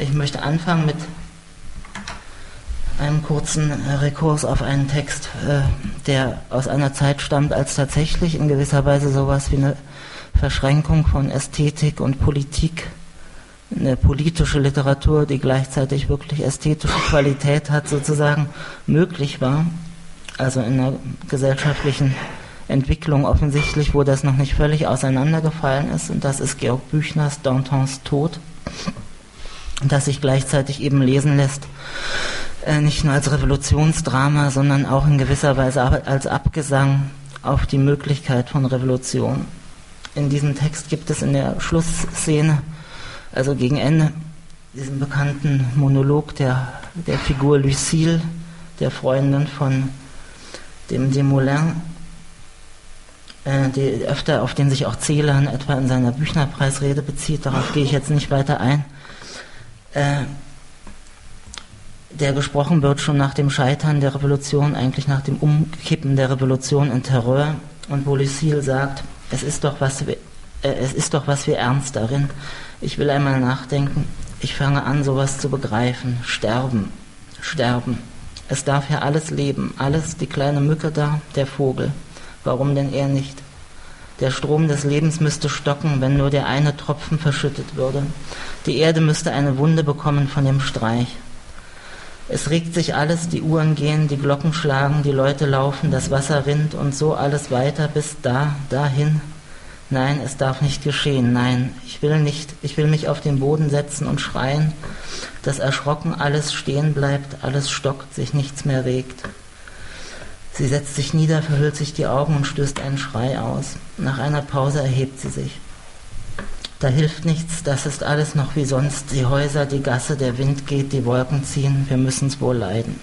Ich möchte anfangen mit einem kurzen Rekurs auf einen Text, der aus einer Zeit stammt, als tatsächlich in gewisser Weise sowas wie eine Verschränkung von Ästhetik und Politik, eine politische Literatur, die gleichzeitig wirklich ästhetische Qualität hat, sozusagen möglich war. Also in einer gesellschaftlichen Entwicklung offensichtlich, wo das noch nicht völlig auseinandergefallen ist. Und das ist Georg Büchners Dantons Tod, das sich gleichzeitig eben lesen lässt, nicht nur als Revolutionsdrama, sondern auch in gewisser Weise als Abgesang auf die Möglichkeit von Revolution. In diesem Text gibt es in der Schlussszene, also gegen Ende, diesen bekannten Monolog der Figur Lucille, der Freundin von dem Desmoulins, auf den sich auch Celan etwa in seiner Büchnerpreisrede bezieht, darauf gehe ich jetzt nicht weiter ein, der gesprochen wird schon nach dem Scheitern der Revolution, eigentlich nach dem Umkippen der Revolution in Terror, und wo Lucille sagt, es ist doch was wie Ernst darin. Ich will einmal nachdenken. Ich fange an, sowas zu begreifen. Sterben. Sterben. Es darf ja alles leben. Alles, die kleine Mücke da, der Vogel. Warum denn er nicht? Der Strom des Lebens müsste stocken, wenn nur der eine Tropfen verschüttet würde. Die Erde müsste eine Wunde bekommen von dem Streich. Es regt sich alles, die Uhren gehen, die Glocken schlagen, die Leute laufen, das Wasser rinnt und so alles weiter bis dahin. Nein, es darf nicht geschehen, nein, ich will mich auf den Boden setzen und schreien, dass erschrocken alles stehen bleibt, alles stockt, sich nichts mehr regt. Sie setzt sich nieder, verhüllt sich die Augen und stößt einen Schrei aus. Nach einer Pause erhebt sie sich. Da hilft nichts, das ist alles noch wie sonst, die Häuser, die Gasse, der Wind geht, die Wolken ziehen, wir müssen's wohl leiden.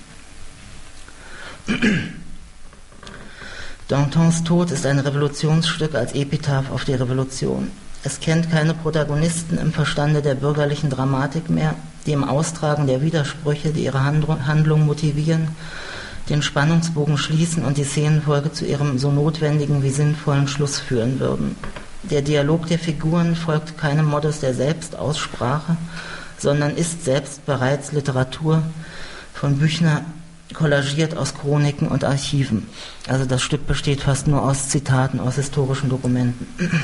Dantons Tod ist ein Revolutionsstück als Epitaph auf die Revolution. Es kennt keine Protagonisten im Verstande der bürgerlichen Dramatik mehr, die im Austragen der Widersprüche, die ihre Handlung motivieren, den Spannungsbogen schließen und die Szenenfolge zu ihrem so notwendigen wie sinnvollen Schluss führen würden. Der Dialog der Figuren folgt keinem Modus der Selbstaussprache, sondern ist selbst bereits Literatur, von Büchner kollagiert aus Chroniken und Archiven. Also das Stück besteht fast nur aus Zitaten aus historischen Dokumenten.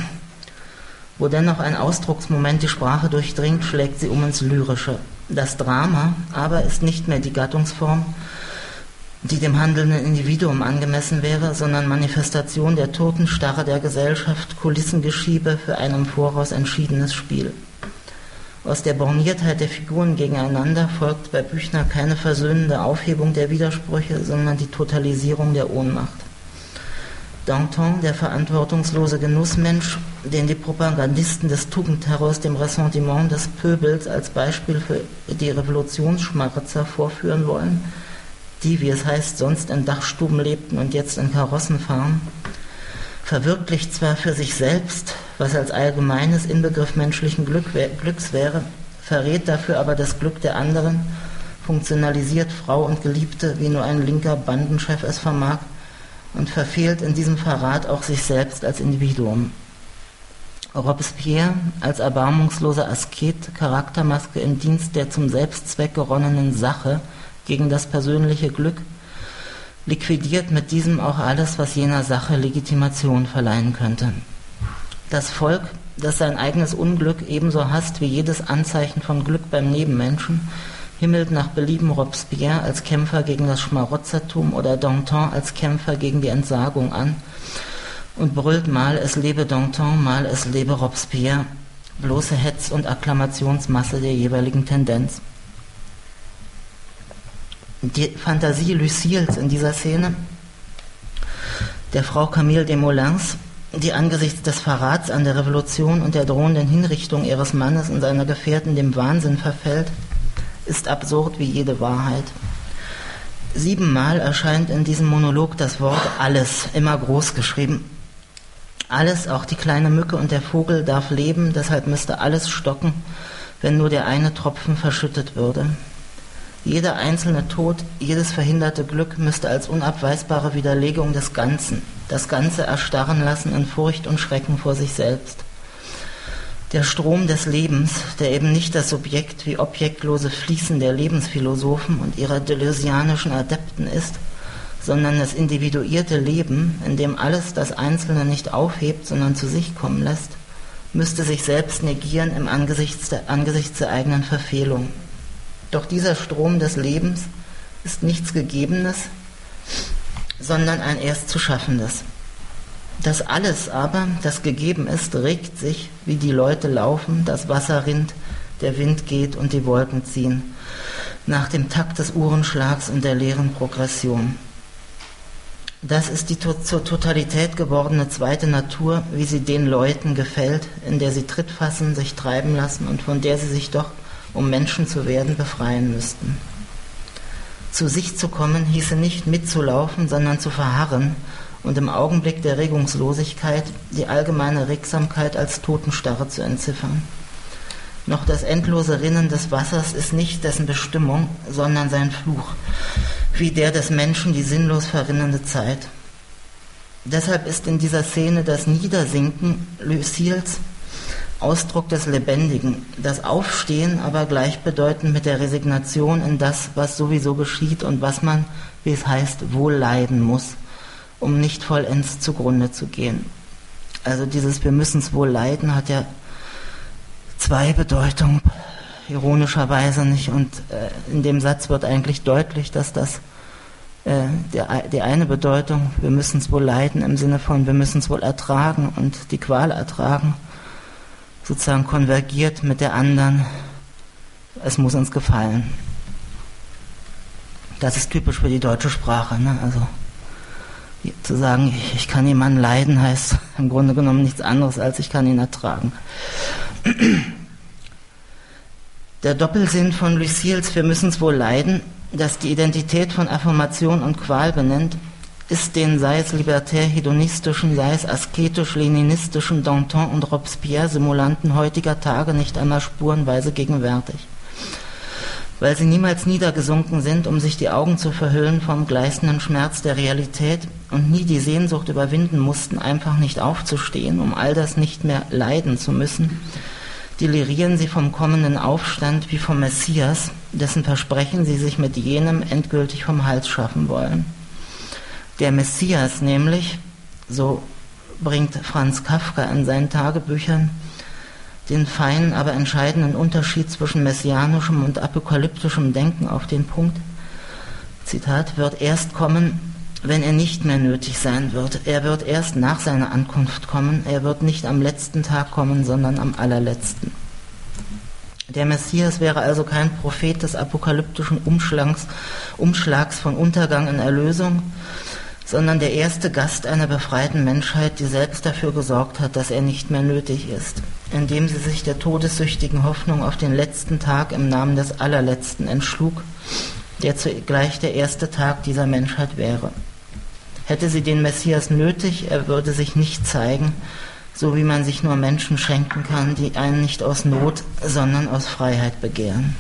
Wo dennoch ein Ausdrucksmoment die Sprache durchdringt, schlägt sie um ins Lyrische. Das Drama aber ist nicht mehr die Gattungsform, die dem handelnden Individuum angemessen wäre, sondern Manifestation der Totenstarre der Gesellschaft, Kulissengeschiebe für ein im Voraus entschiedenes Spiel. Aus der Borniertheit der Figuren gegeneinander folgt bei Büchner keine versöhnende Aufhebung der Widersprüche, sondern die Totalisierung der Ohnmacht. Danton, der verantwortungslose Genussmensch, den die Propagandisten des Tugendterrors dem Ressentiment des Pöbels als Beispiel für die Revolutionsschmarotzer vorführen wollen, die, wie es heißt, sonst in Dachstuben lebten und jetzt in Karossen fahren, verwirklicht zwar für sich selbst, was als allgemeines Inbegriff menschlichen Glücks wäre, verrät dafür aber das Glück der anderen, funktionalisiert Frau und Geliebte, wie nur ein linker Bandenchef es vermag, und verfehlt in diesem Verrat auch sich selbst als Individuum. Robespierre als erbarmungsloser Asket, Charaktermaske im Dienst der zum Selbstzweck geronnenen Sache gegen das persönliche Glück, liquidiert mit diesem auch alles, was jener Sache Legitimation verleihen könnte. Das Volk, das sein eigenes Unglück ebenso hasst wie jedes Anzeichen von Glück beim Nebenmenschen, himmelt nach Belieben Robespierre als Kämpfer gegen das Schmarotzertum oder Danton als Kämpfer gegen die Entsagung an und brüllt mal es lebe Danton, mal es lebe Robespierre, bloße Hetz- und Akklamationsmasse der jeweiligen Tendenz. Die Fantasie Lucilles in dieser Szene, der Frau Camille Desmoulins, die angesichts des Verrats an der Revolution und der drohenden Hinrichtung ihres Mannes und seiner Gefährten dem Wahnsinn verfällt, ist absurd wie jede Wahrheit. 7-mal erscheint in diesem Monolog das Wort alles, immer groß geschrieben. Alles, auch die kleine Mücke und der Vogel, darf leben, deshalb müsste alles stocken, wenn nur der eine Tropfen verschüttet würde. Jeder einzelne Tod, jedes verhinderte Glück müsste als unabweisbare Widerlegung des Ganzen, das Ganze erstarren lassen in Furcht und Schrecken vor sich selbst. Der Strom des Lebens, der eben nicht das Subjekt wie objektlose Fließen der Lebensphilosophen und ihrer deleuzianischen Adepten ist, sondern das individuierte Leben, in dem alles das Einzelne nicht aufhebt, sondern zu sich kommen lässt, müsste sich selbst negieren im angesichts der eigenen Verfehlung. Doch dieser Strom des Lebens ist nichts Gegebenes, sondern ein erst zu Schaffendes. Das alles aber, das gegeben ist, regt sich, wie die Leute laufen, das Wasser rinnt, der Wind geht und die Wolken ziehen, nach dem Takt des Uhrenschlags und der leeren Progression. Das ist die zur Totalität gewordene zweite Natur, wie sie den Leuten gefällt, in der sie Tritt fassen, sich treiben lassen und von der sie sich doch, um Menschen zu werden, befreien müssten. Zu sich zu kommen hieße nicht mitzulaufen, sondern zu verharren und im Augenblick der Regungslosigkeit die allgemeine Regsamkeit als Totenstarre zu entziffern. Noch das endlose Rinnen des Wassers ist nicht dessen Bestimmung, sondern sein Fluch, wie der des Menschen die sinnlos verrinnende Zeit. Deshalb ist in dieser Szene das Niedersinken Lucils Ausdruck des Lebendigen, das Aufstehen aber gleichbedeutend mit der Resignation in das, was sowieso geschieht und was man, wie es heißt, wohl leiden muss, um nicht vollends zugrunde zu gehen. Also dieses Wir müssen's wohl leiden hat ja zwei Bedeutungen, ironischerweise nicht. Und in dem Satz wird eigentlich deutlich, dass das die eine Bedeutung, wir müssen es wohl leiden, im Sinne von wir müssen es wohl ertragen und die Qual ertragen, sozusagen konvergiert mit der anderen, es muss uns gefallen. Das ist typisch für die deutsche Sprache, ne? Also zu sagen, ich kann jemanden leiden, heißt im Grunde genommen nichts anderes, als ich kann ihn ertragen. Der Doppelsinn von Lucils Wir müssen es wohl leiden, das die Identität von Affirmation und Qual benennt, ist den sei es libertär-hedonistischen, sei es asketisch-leninistischen Danton und Robespierre-Simulanten heutiger Tage nicht einmal spurenweise gegenwärtig. Weil sie niemals niedergesunken sind, um sich die Augen zu verhüllen vom gleißenden Schmerz der Realität und nie die Sehnsucht überwinden mussten, einfach nicht aufzustehen, um all das nicht mehr leiden zu müssen, delirieren sie vom kommenden Aufstand wie vom Messias, dessen Versprechen sie sich mit jenem endgültig vom Hals schaffen wollen. Der Messias nämlich, so bringt Franz Kafka in seinen Tagebüchern den feinen, aber entscheidenden Unterschied zwischen messianischem und apokalyptischem Denken auf den Punkt, Zitat, wird erst kommen, wenn er nicht mehr nötig sein wird. Er wird erst nach seiner Ankunft kommen. Er wird nicht am letzten Tag kommen, sondern am allerletzten. Der Messias wäre also kein Prophet des apokalyptischen Umschlags von Untergang in Erlösung, sondern der erste Gast einer befreiten Menschheit, die selbst dafür gesorgt hat, dass er nicht mehr nötig ist, indem sie sich der todessüchtigen Hoffnung auf den letzten Tag im Namen des Allerletzten entschlug, der zugleich der erste Tag dieser Menschheit wäre. Hätte sie den Messias nötig, er würde sich nicht zeigen, so wie man sich nur Menschen schenken kann, die einen nicht aus Not, sondern aus Freiheit begehren.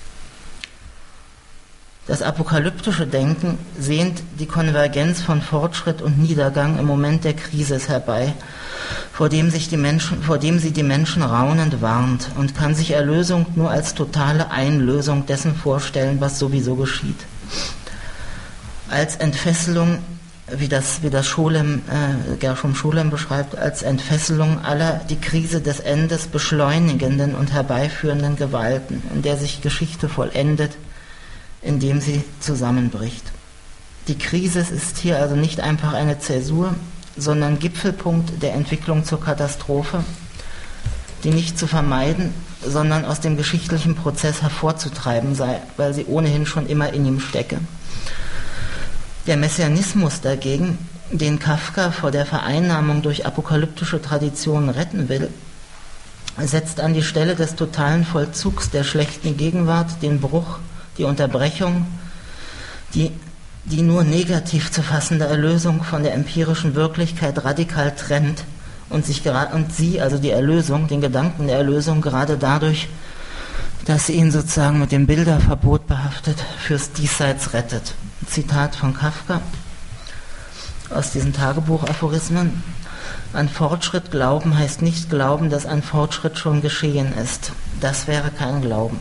Das apokalyptische Denken sehnt die Konvergenz von Fortschritt und Niedergang im Moment der Krise herbei, vor dem sie die Menschen raunend warnt und kann sich Erlösung nur als totale Einlösung dessen vorstellen, was sowieso geschieht. Als Entfesselung, wie das Gershom Scholem beschreibt, als Entfesselung aller die Krise des Endes beschleunigenden und herbeiführenden Gewalten, in der sich Geschichte vollendet, indem sie zusammenbricht. Die Krise ist hier also nicht einfach eine Zäsur, sondern Gipfelpunkt der Entwicklung zur Katastrophe, die nicht zu vermeiden, sondern aus dem geschichtlichen Prozess hervorzutreiben sei, weil sie ohnehin schon immer in ihm stecke. Der Messianismus dagegen, den Kafka vor der Vereinnahmung durch apokalyptische Traditionen retten will, setzt an die Stelle des totalen Vollzugs der schlechten Gegenwart den Bruch, die Unterbrechung, die nur negativ zu fassende Erlösung von der empirischen Wirklichkeit radikal trennt und sie, also die Erlösung, den Gedanken der Erlösung, gerade dadurch, dass sie ihn sozusagen mit dem Bilderverbot behaftet, fürs Diesseits rettet. Zitat von Kafka aus diesen Tagebuchaphorismen. An Fortschritt glauben heißt nicht glauben, dass ein Fortschritt schon geschehen ist. Das wäre kein Glauben.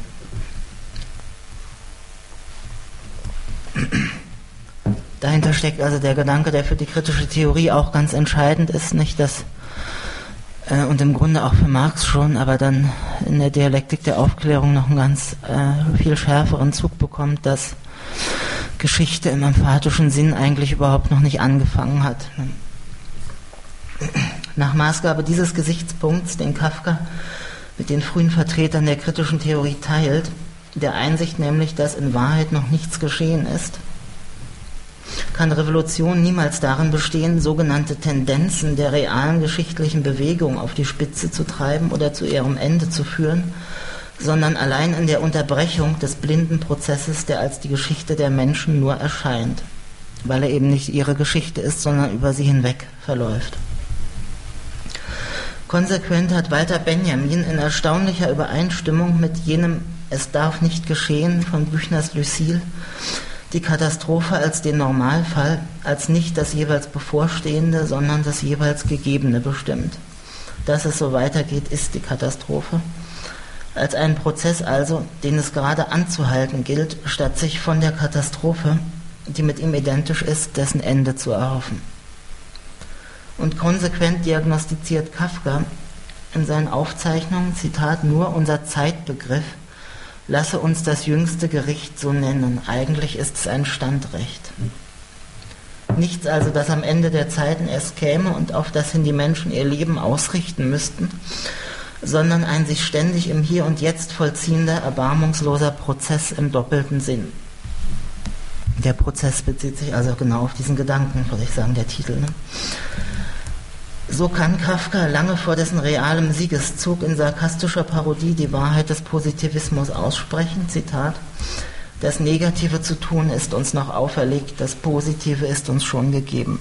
Dahinter steckt also der Gedanke, der für die kritische Theorie auch ganz entscheidend ist, nicht das, und im Grunde auch für Marx schon, aber dann in der Dialektik der Aufklärung noch einen ganz viel schärferen Zug bekommt, dass Geschichte im emphatischen Sinn eigentlich überhaupt noch nicht angefangen hat. Nach Maßgabe dieses Gesichtspunkts, den Kafka mit den frühen Vertretern der kritischen Theorie teilt, der Einsicht nämlich, dass in Wahrheit noch nichts geschehen ist, kann Revolution niemals darin bestehen, sogenannte Tendenzen der realen geschichtlichen Bewegung auf die Spitze zu treiben oder zu ihrem Ende zu führen, sondern allein in der Unterbrechung des blinden Prozesses, der als die Geschichte der Menschen nur erscheint, weil er eben nicht ihre Geschichte ist, sondern über sie hinweg verläuft. Konsequent hat Walter Benjamin in erstaunlicher Übereinstimmung mit jenem Es darf nicht geschehen von Büchners Lucille die Katastrophe als den Normalfall, als nicht das jeweils Bevorstehende, sondern das jeweils Gegebene bestimmt. Dass es so weitergeht, ist die Katastrophe. Als einen Prozess also, den es gerade anzuhalten gilt, statt sich von der Katastrophe, die mit ihm identisch ist, dessen Ende zu erhoffen. Und konsequent diagnostiziert Kafka in seinen Aufzeichnungen, Zitat, nur unser Zeitbegriff lasse uns das jüngste Gericht so nennen. Eigentlich ist es ein Standrecht. Nichts also, das am Ende der Zeiten erst käme und auf das hin die Menschen ihr Leben ausrichten müssten, sondern ein sich ständig im Hier und Jetzt vollziehender, erbarmungsloser Prozess im doppelten Sinn. Der Prozess bezieht sich also genau auf diesen Gedanken, würde ich sagen, der Titel. Ne? So kann Kafka lange vor dessen realem Siegeszug in sarkastischer Parodie die Wahrheit des Positivismus aussprechen, Zitat, das Negative zu tun ist uns noch auferlegt, das Positive ist uns schon gegeben.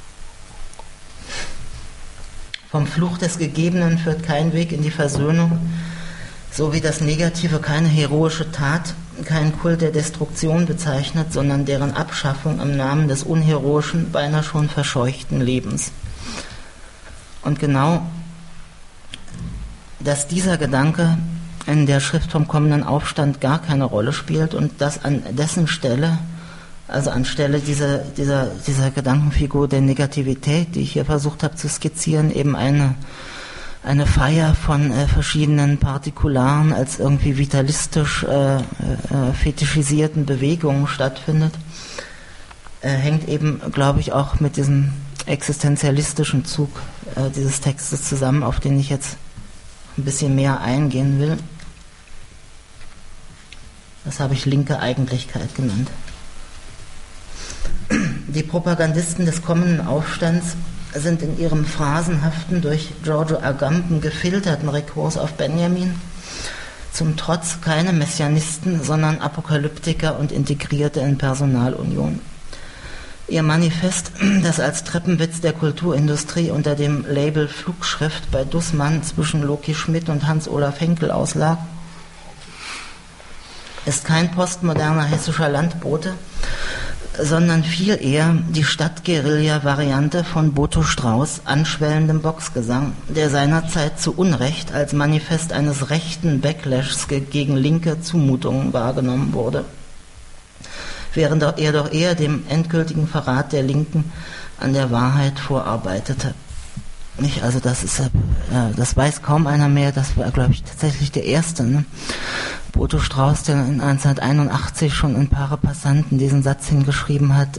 Vom Fluch des Gegebenen führt kein Weg in die Versöhnung, so wie das Negative keine heroische Tat, keinen Kult der Destruktion bezeichnet, sondern deren Abschaffung im Namen des unheroischen, beinahe schon verscheuchten Lebens. Und genau, dass dieser Gedanke in der Schrift vom kommenden Aufstand gar keine Rolle spielt und dass an dessen Stelle, also anstelle dieser Gedankenfigur der Negativität, die ich hier versucht habe zu skizzieren, eben eine Feier von verschiedenen Partikularen als irgendwie vitalistisch fetischisierten Bewegungen stattfindet, hängt eben, glaube ich, auch mit diesem existenzialistischen Zug dieses Textes zusammen, auf den ich jetzt ein bisschen mehr eingehen will. Das habe ich linke Eigentlichkeit genannt. Die Propagandisten des kommenden Aufstands sind in ihrem phrasenhaften, durch Giorgio Agamben gefilterten Rekurs auf Benjamin zum Trotz keine Messianisten, sondern Apokalyptiker und Integrierte in Personalunion. Ihr Manifest, das als Treppenwitz der Kulturindustrie unter dem Label Flugschrift bei Dussmann zwischen Loki Schmidt und Hans-Olaf Henkel auslag, ist kein postmoderner hessischer Landbote, sondern viel eher die Stadtguerilla-Variante von Boto Strauß anschwellendem Boxgesang, der seinerzeit zu Unrecht als Manifest eines rechten Backlashs gegen linke Zumutungen wahrgenommen wurde, während er doch eher dem endgültigen Verrat der Linken an der Wahrheit vorarbeitete. Nicht, also das weiß kaum einer mehr, das war, glaube ich, tatsächlich der Erste, ne? Boto Strauß, der in 1981 schon in Pare Passanten diesen Satz hingeschrieben hat,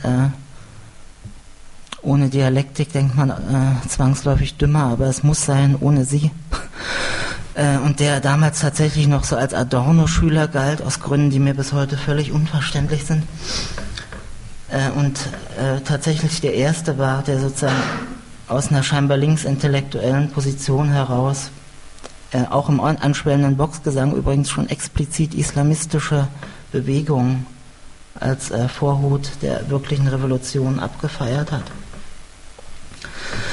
ohne Dialektik denkt man zwangsläufig dümmer, aber es muss sein, ohne sie. Und der damals tatsächlich noch so als Adorno-Schüler galt, aus Gründen, die mir bis heute völlig unverständlich sind. Und tatsächlich der Erste war, der sozusagen aus einer scheinbar linksintellektuellen Position heraus, auch im anschwellenden Boxgesang übrigens schon explizit islamistische Bewegungen als Vorhut der wirklichen Revolution abgefeiert hat.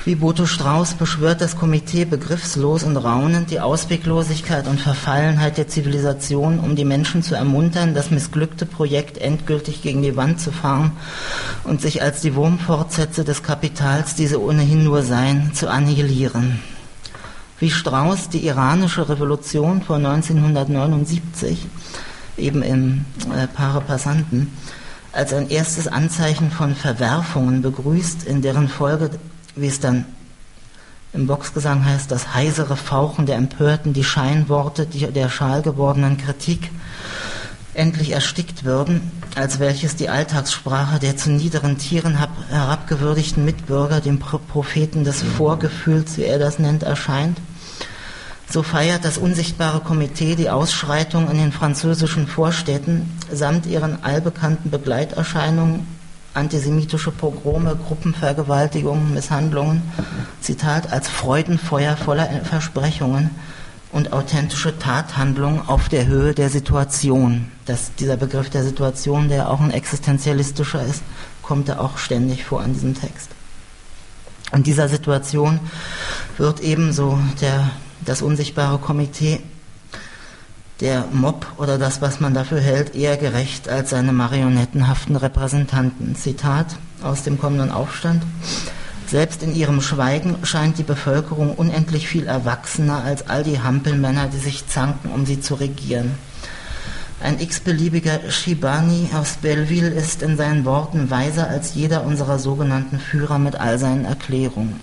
Wie Boto Strauß beschwört das Komitee begriffslos und raunend die Ausweglosigkeit und Verfallenheit der Zivilisation, um die Menschen zu ermuntern, das missglückte Projekt endgültig gegen die Wand zu fahren und sich als die Wurmfortsätze des Kapitals, die sie ohnehin nur seien, zu annihilieren. Wie Strauß die iranische Revolution vor 1979, eben im Pare Passanten, als ein erstes Anzeichen von Verwerfungen begrüßt, in deren Folge, wie es dann im Boxgesang heißt, das heisere Fauchen der Empörten, die Scheinworte der schal gewordenen Kritik endlich erstickt würden, als welches die Alltagssprache der zu niederen Tieren herabgewürdigten Mitbürger dem Propheten des Vorgefühls, wie er das nennt, erscheint. So feiert das unsichtbare Komitee die Ausschreitung in den französischen Vorstädten samt ihren allbekannten Begleiterscheinungen, antisemitische Pogrome, Gruppenvergewaltigungen, Misshandlungen, Zitat, als Freudenfeuer voller Versprechungen und authentische Tathandlungen auf der Höhe der Situation. Dieser Begriff der Situation, der auch ein existenzialistischer ist, kommt da auch ständig vor in diesem Text. Und dieser Situation wird ebenso das unsichtbare Komitee, der Mob oder das, was man dafür hält, eher gerecht als seine marionettenhaften Repräsentanten. Zitat aus dem kommenden Aufstand. Selbst in ihrem Schweigen scheint die Bevölkerung unendlich viel erwachsener als all die Hampelmänner, die sich zanken, um sie zu regieren. Ein x-beliebiger Shibani aus Belleville ist in seinen Worten weiser als jeder unserer sogenannten Führer mit all seinen Erklärungen.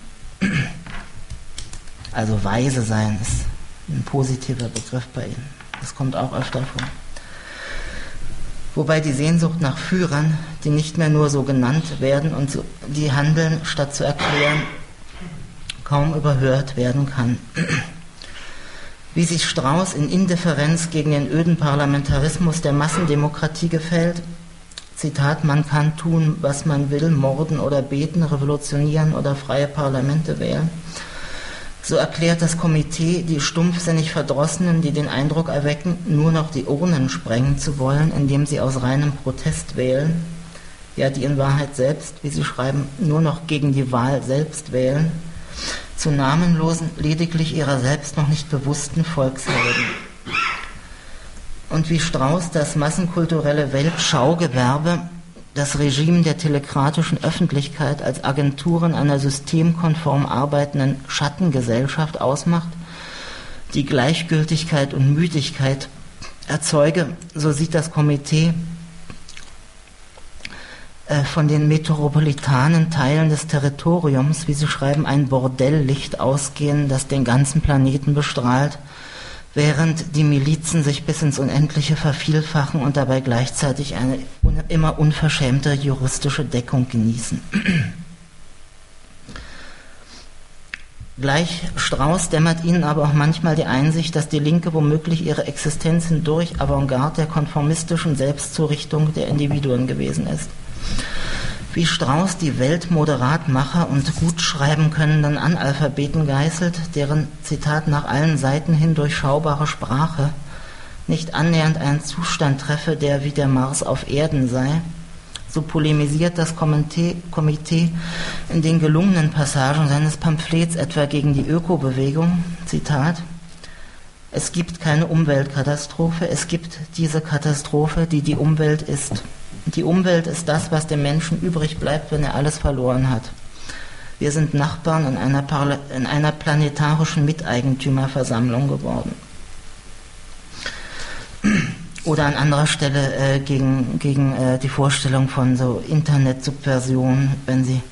Also weise sein ist ein positiver Begriff bei ihnen. Das kommt auch öfter vor. Wobei die Sehnsucht nach Führern, die nicht mehr nur so genannt werden und die handeln, statt zu erklären, kaum überhört werden kann. Wie sich Strauß in Indifferenz gegen den öden Parlamentarismus der Massendemokratie gefällt, Zitat, man kann tun, was man will, morden oder beten, revolutionieren oder freie Parlamente wählen, so erklärt das Komitee die stumpfsinnig Verdrossenen, die den Eindruck erwecken, nur noch die Urnen sprengen zu wollen, indem sie aus reinem Protest wählen, ja, die in Wahrheit selbst, wie sie schreiben, nur noch gegen die Wahl selbst wählen, zu namenlosen, lediglich ihrer selbst noch nicht bewussten Volkshelden. Und wie Strauß das massenkulturelle Weltschaugewerbe, das Regime der teлекratischen Öffentlichkeit als Agenturen einer systemkonform arbeitenden Schattengesellschaft ausmacht, die Gleichgültigkeit und Müdigkeit erzeuge, so sieht das Komitee von den metropolitanen Teilen des Territoriums, wie sie schreiben, ein Bordelllicht ausgehen, das den ganzen Planeten bestrahlt, während die Milizen sich bis ins Unendliche vervielfachen und dabei gleichzeitig eine immer unverschämte juristische Deckung genießen. Gleich Strauß dämmert ihnen aber auch manchmal die Einsicht, dass die Linke womöglich ihre Existenz hindurch Avantgarde der konformistischen Selbstzurichtung der Individuen gewesen ist. Wie Strauß die Welt moderat macher und gut schreiben könnenden Analphabeten geißelt, deren, Zitat, nach allen Seiten hin durchschaubare Sprache nicht annähernd einen Zustand treffe, der wie der Mars auf Erden sei, so polemisiert das Komitee in den gelungenen Passagen seines Pamphlets etwa gegen die Ökobewegung, Zitat, es gibt keine Umweltkatastrophe, es gibt diese Katastrophe, die die Umwelt ist. Die Umwelt ist das, was dem Menschen übrig bleibt, wenn er alles verloren hat. Wir sind Nachbarn in einer planetarischen Miteigentümerversammlung geworden. Oder an anderer Stelle gegen die Vorstellung von so Internetsubversion, wenn sie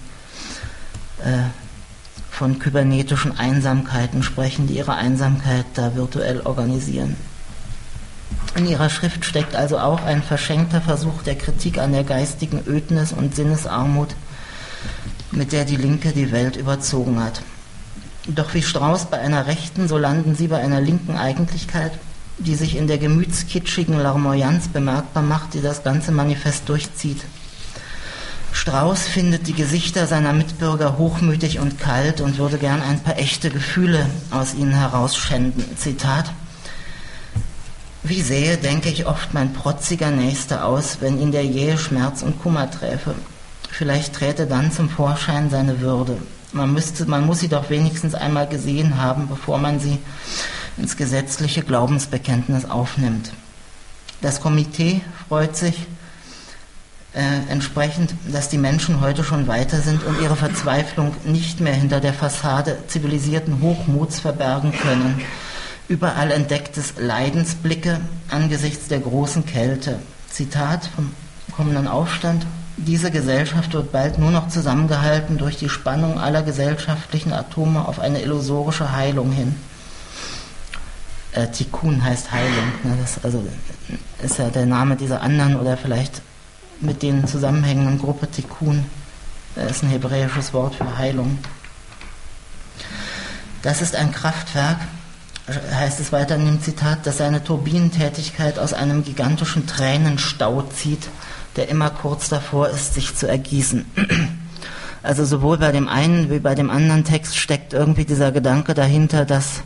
von kybernetischen Einsamkeiten sprechen, die ihre Einsamkeit da virtuell organisieren. In ihrer Schrift steckt also auch ein verschenkter Versuch der Kritik an der geistigen Ödnis und Sinnesarmut, mit der die Linke die Welt überzogen hat. Doch wie Strauß bei einer Rechten, so landen sie bei einer linken Eigentlichkeit, die sich in der gemütskitschigen Larmoyanz bemerkbar macht, die das ganze Manifest durchzieht. Strauß findet die Gesichter seiner Mitbürger hochmütig und kalt und würde gern ein paar echte Gefühle aus ihnen herausschänden. Zitat: Wie sähe, denke ich oft, mein protziger Nächster aus, wenn ihn der jähe Schmerz und Kummer träfe? Vielleicht träte dann zum Vorschein seine Würde. Man muss sie doch wenigstens einmal gesehen haben, bevor man sie ins gesetzliche Glaubensbekenntnis aufnimmt. Das Komitee freut sich entsprechend, dass die Menschen heute schon weiter sind und ihre Verzweiflung nicht mehr hinter der Fassade zivilisierten Hochmuts verbergen können. Überall entdecktes Leidensblicke angesichts der großen Kälte. Zitat vom kommenden Aufstand: Diese Gesellschaft wird bald nur noch zusammengehalten durch die Spannung aller gesellschaftlichen Atome auf eine illusorische Heilung hin. Tikkun heißt Heilung, ne? Das also ist ja der Name dieser anderen oder vielleicht mit denen zusammenhängenden Gruppe. Tikkun ist ein hebräisches Wort für Heilung. Das ist ein Kraftwerk, heißt es weiter in dem Zitat, das seine Turbinentätigkeit aus einem gigantischen Tränenstau zieht, der immer kurz davor ist, sich zu ergießen. Also sowohl bei dem einen wie bei dem anderen Text steckt irgendwie dieser Gedanke dahinter, dass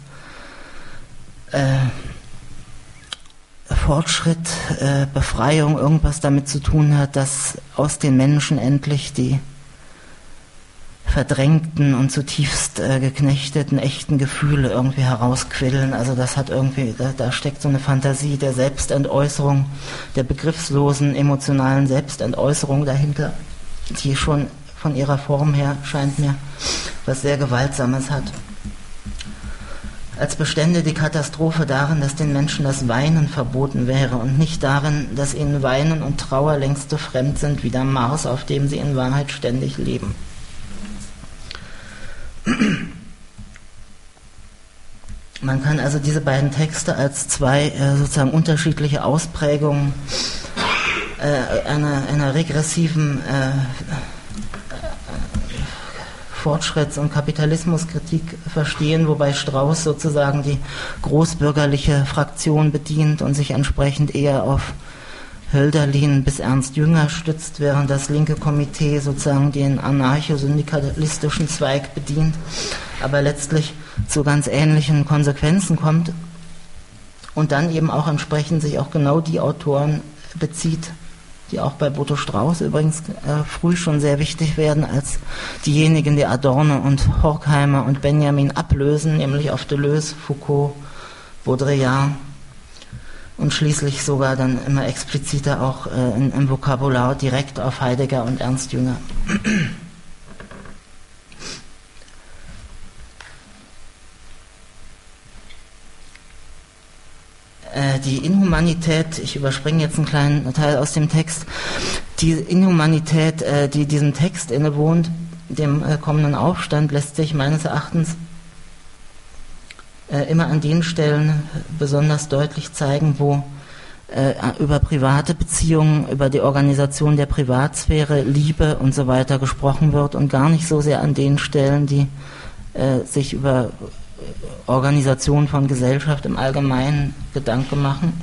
Fortschritt, Befreiung irgendwas damit zu tun hat, dass aus den Menschen endlich die verdrängten und zutiefst geknechteten echten Gefühle irgendwie herausquillen. Also das hat irgendwie, da steckt so eine Fantasie der Selbstentäußerung, der begriffslosen emotionalen Selbstentäußerung dahinter, die schon von ihrer Form her, scheint mir, was sehr Gewaltsames hat. Als bestände die Katastrophe darin, dass den Menschen das Weinen verboten wäre und nicht darin, dass ihnen Weinen und Trauer längst so fremd sind wie der Mars, auf dem sie in Wahrheit ständig leben. Man kann also diese beiden Texte als zwei sozusagen unterschiedliche Ausprägungen einer regressiven Fortschritts- und Kapitalismuskritik verstehen, wobei Strauß sozusagen die großbürgerliche Fraktion bedient und sich entsprechend eher auf Hölderlin bis Ernst Jünger stützt, während das linke Komitee sozusagen den anarcho-syndikalistischen Zweig bedient, aber letztlich zu ganz ähnlichen Konsequenzen kommt und dann eben auch entsprechend sich auch genau die Autoren bezieht, die auch bei Boto Strauß übrigens früh schon sehr wichtig werden, als diejenigen, die Adorno und Horkheimer und Benjamin ablösen, nämlich auf Deleuze, Foucault, Baudrillard und schließlich sogar dann immer expliziter auch im Vokabular direkt auf Heidegger und Ernst Jünger. Die Inhumanität, ich überspringe jetzt einen kleinen Teil aus dem Text, die Inhumanität, die diesem Text innewohnt, dem kommenden Aufstand, lässt sich meines Erachtens immer an den Stellen besonders deutlich zeigen, wo über private Beziehungen, über die Organisation der Privatsphäre, Liebe und so weiter gesprochen wird und gar nicht so sehr an den Stellen, die sich über Organisation von Gesellschaft im Allgemeinen Gedanken machen.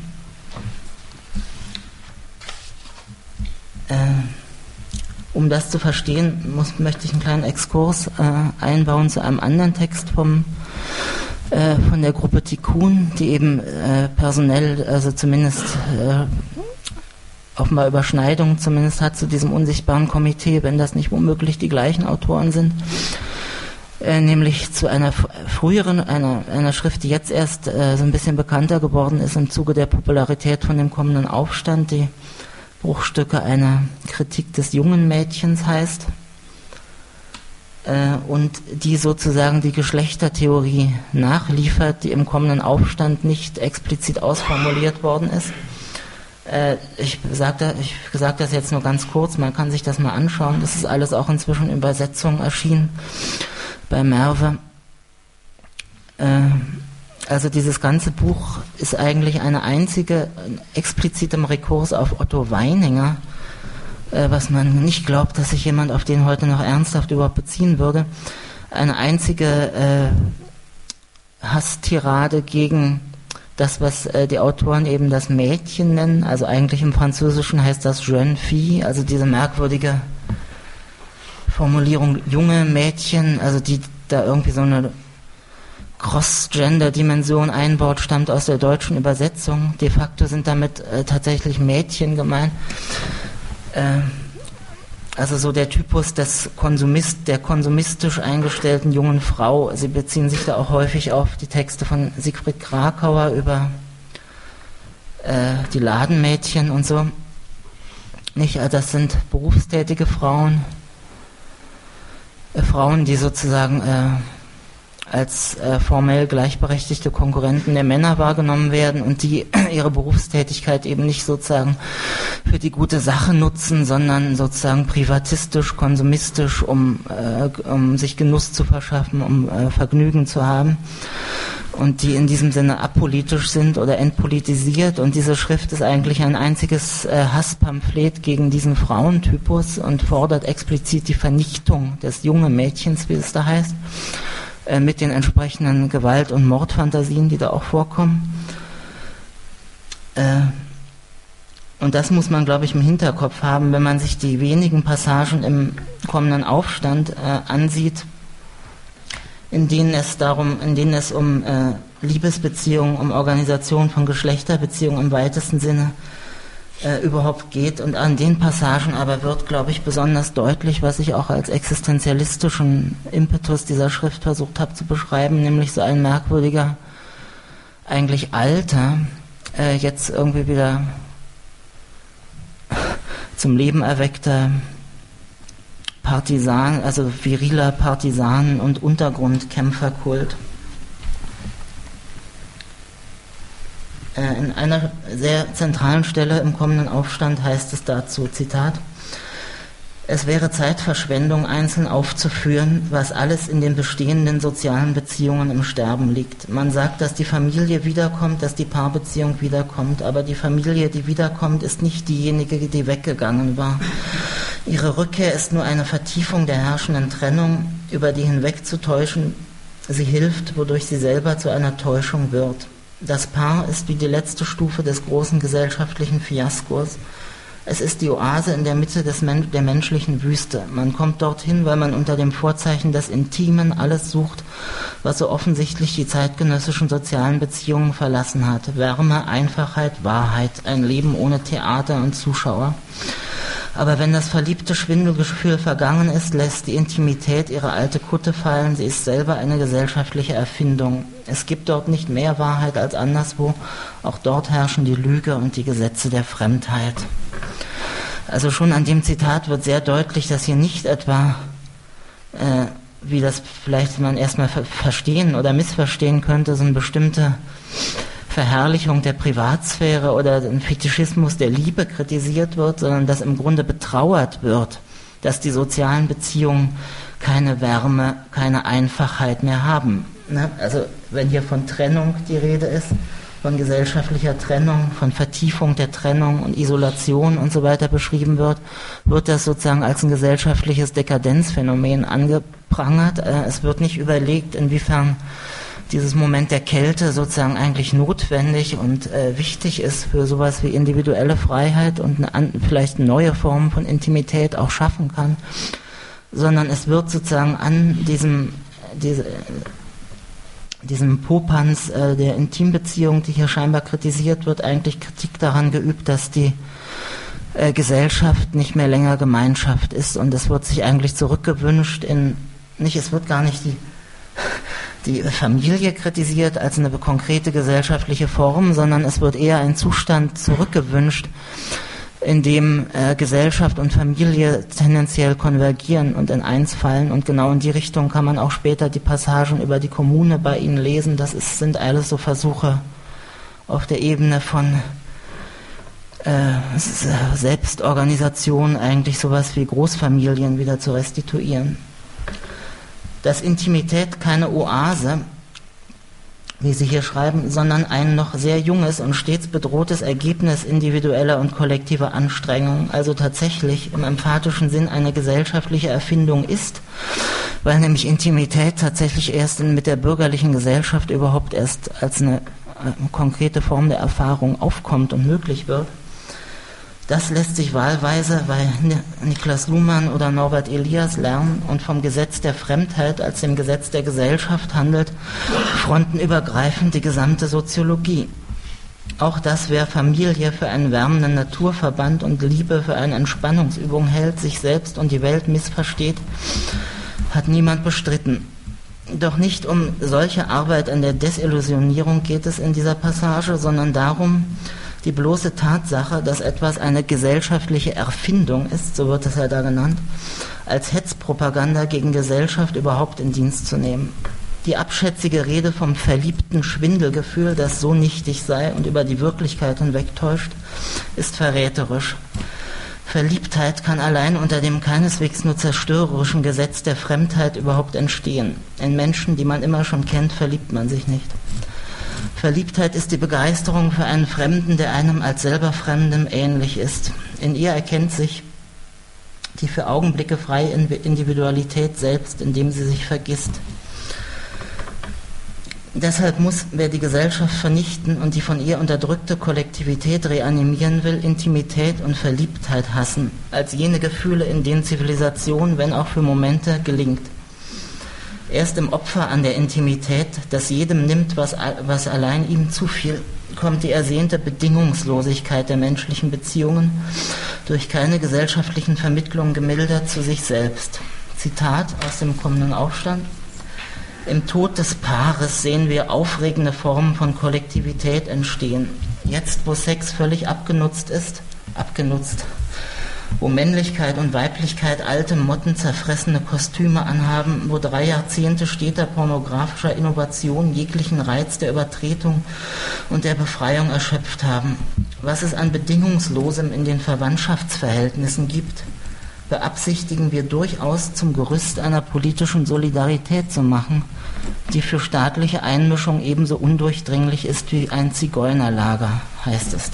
Um das zu verstehen, möchte ich einen kleinen Exkurs einbauen zu einem anderen Text von der Gruppe Tikkun, die eben personell, also zumindest offenbar Überschneidungen zumindest hat zu diesem unsichtbaren Komitee, wenn das nicht womöglich die gleichen Autoren sind. Nämlich zu einer früheren, einer Schrift, die jetzt erst so ein bisschen bekannter geworden ist im Zuge der Popularität von dem kommenden Aufstand, die Bruchstücke einer Kritik des jungen Mädchens heißt, und die sozusagen die Geschlechtertheorie nachliefert, die im kommenden Aufstand nicht explizit ausformuliert worden ist. Ich sage das jetzt nur ganz kurz, man kann sich das mal anschauen, das ist alles auch inzwischen in Übersetzung erschienen bei Merve. Also dieses ganze Buch ist eigentlich eine einzige explizitem Rekurs auf Otto Weininger, was man nicht glaubt, dass sich jemand auf den heute noch ernsthaft überhaupt beziehen würde. Eine einzige Hasstirade gegen das, was die Autoren eben das Mädchen nennen, also eigentlich im Französischen heißt das jeune fille, also diese merkwürdige Formulierung junge Mädchen, also die da irgendwie so eine Cross-Gender-Dimension einbaut, stammt aus der deutschen Übersetzung. De facto sind damit tatsächlich Mädchen gemeint. also so der Typus der konsumistisch eingestellten jungen Frau. Sie beziehen sich da auch häufig auf die Texte von Siegfried Krakauer über die Ladenmädchen und so. Nicht, das sind berufstätige Frauen, die sozusagen als formell gleichberechtigte Konkurrenten der Männer wahrgenommen werden und die ihre Berufstätigkeit eben nicht sozusagen für die gute Sache nutzen, sondern sozusagen privatistisch, konsumistisch, um sich Genuss zu verschaffen, um Vergnügen zu haben, und die in diesem Sinne apolitisch sind oder entpolitisiert. Und diese Schrift ist eigentlich ein einziges Hasspamphlet gegen diesen Frauentypus und fordert explizit die Vernichtung des jungen Mädchens, wie es da heißt, mit den entsprechenden Gewalt- und Mordfantasien, die da auch vorkommen. Und das muss man, glaube ich, im Hinterkopf haben, wenn man sich die wenigen Passagen im kommenden Aufstand ansieht, in denen es um Liebesbeziehungen, um Organisation von Geschlechterbeziehungen im weitesten Sinne überhaupt geht. Und an den Passagen aber wird, glaube ich, besonders deutlich, was ich auch als existenzialistischen Impetus dieser Schrift versucht habe zu beschreiben, nämlich so ein merkwürdiger, eigentlich alter, jetzt irgendwie wieder zum Leben erweckter Partisan, also viriler Partisanen- und Untergrundkämpferkult. In einer sehr zentralen Stelle im kommenden Aufstand heißt es dazu, Zitat: Es wäre Zeitverschwendung, einzeln aufzuführen, was alles in den bestehenden sozialen Beziehungen im Sterben liegt. Man sagt, dass die Familie wiederkommt, dass die Paarbeziehung wiederkommt, aber die Familie, die wiederkommt, ist nicht diejenige, die weggegangen war. Ihre Rückkehr ist nur eine Vertiefung der herrschenden Trennung, über die hinwegzutäuschen sie hilft, wodurch sie selber zu einer Täuschung wird. Das Paar ist wie die letzte Stufe des großen gesellschaftlichen Fiaskos. Es ist die Oase in der Mitte der menschlichen Wüste. Man kommt dorthin, weil man unter dem Vorzeichen des Intimen alles sucht, was so offensichtlich die zeitgenössischen sozialen Beziehungen verlassen hat. Wärme, Einfachheit, Wahrheit, ein Leben ohne Theater und Zuschauer. Aber wenn das verliebte Schwindelgefühl vergangen ist, lässt die Intimität ihre alte Kutte fallen. Sie ist selber eine gesellschaftliche Erfindung. Es gibt dort nicht mehr Wahrheit als anderswo. Auch dort herrschen die Lüge und die Gesetze der Fremdheit. Also schon an dem Zitat wird sehr deutlich, dass hier nicht etwa, wie das vielleicht man erstmal verstehen oder missverstehen könnte, so eine bestimmte Verherrlichung der Privatsphäre oder ein Fetischismus der Liebe kritisiert wird, sondern dass im Grunde betrauert wird, dass die sozialen Beziehungen keine Wärme, keine Einfachheit mehr haben. Also wenn hier von Trennung die Rede ist, von gesellschaftlicher Trennung, von Vertiefung der Trennung und Isolation und so weiter beschrieben wird das sozusagen als ein gesellschaftliches Dekadenzphänomen angeprangert. Es wird nicht überlegt, inwiefern dieses Moment der Kälte sozusagen eigentlich notwendig und wichtig ist für sowas wie individuelle Freiheit und vielleicht neue Formen von Intimität auch schaffen kann, sondern es wird sozusagen an diesem Popanz der Intimbeziehung, die hier scheinbar kritisiert wird, eigentlich Kritik daran geübt, dass die Gesellschaft nicht mehr länger Gemeinschaft ist, und es wird sich eigentlich zurückgewünscht es wird gar nicht die Familie kritisiert als eine konkrete gesellschaftliche Form, sondern es wird eher ein Zustand zurückgewünscht, in dem Gesellschaft und Familie tendenziell konvergieren und in eins fallen. Und genau in die Richtung kann man auch später die Passagen über die Kommune bei ihnen lesen. Sind alles so Versuche auf der Ebene von Selbstorganisation, eigentlich sowas wie Großfamilien wieder zu restituieren. Dass Intimität keine Oase, wie Sie hier schreiben, sondern ein noch sehr junges und stets bedrohtes Ergebnis individueller und kollektiver Anstrengungen, also tatsächlich im emphatischen Sinn eine gesellschaftliche Erfindung ist, weil nämlich Intimität tatsächlich erst mit der bürgerlichen Gesellschaft überhaupt erst als eine konkrete Form der Erfahrung aufkommt und möglich wird. Das lässt sich wahlweise bei Niklas Luhmann oder Norbert Elias lernen und vom Gesetz der Fremdheit als dem Gesetz der Gesellschaft handelt frontenübergreifend die gesamte Soziologie. Auch das, wer Familie für einen wärmenden Naturverband und Liebe für eine Entspannungsübung hält, sich selbst und die Welt missversteht, hat niemand bestritten. Doch nicht um solche Arbeit an der Desillusionierung geht es in dieser Passage, sondern darum, die bloße Tatsache, dass etwas eine gesellschaftliche Erfindung ist, so wird es ja da genannt, als Hetzpropaganda gegen Gesellschaft überhaupt in Dienst zu nehmen. Die abschätzige Rede vom verliebten Schwindelgefühl, das so nichtig sei und über die Wirklichkeit hinwegtäuscht, ist verräterisch. Verliebtheit kann allein unter dem keineswegs nur zerstörerischen Gesetz der Fremdheit überhaupt entstehen. In Menschen, die man immer schon kennt, verliebt man sich nicht. Verliebtheit ist die Begeisterung für einen Fremden, der einem als selber Fremdem ähnlich ist. In ihr erkennt sich die für Augenblicke freie Individualität selbst, indem sie sich vergisst. Deshalb muss, wer die Gesellschaft vernichten und die von ihr unterdrückte Kollektivität reanimieren will, Intimität und Verliebtheit hassen, als jene Gefühle, in denen Zivilisation, wenn auch für Momente, gelingt. Erst im Opfer an der Intimität, das jedem nimmt, was allein ihm zufiel, kommt die ersehnte Bedingungslosigkeit der menschlichen Beziehungen durch keine gesellschaftlichen Vermittlungen gemildert zu sich selbst. Zitat aus dem kommenden Aufstand. Im Tod des Paares sehen wir aufregende Formen von Kollektivität entstehen. Jetzt, wo Sex völlig abgenutzt, wo Männlichkeit und Weiblichkeit alte Motten zerfressene Kostüme anhaben, wo 3 Jahrzehnte steter pornografischer Innovation jeglichen Reiz der Übertretung und der Befreiung erschöpft haben. Was es an Bedingungslosem in den Verwandtschaftsverhältnissen gibt, beabsichtigen wir durchaus zum Gerüst einer politischen Solidarität zu machen, die für staatliche Einmischung ebenso undurchdringlich ist wie ein Zigeunerlager, heißt es da.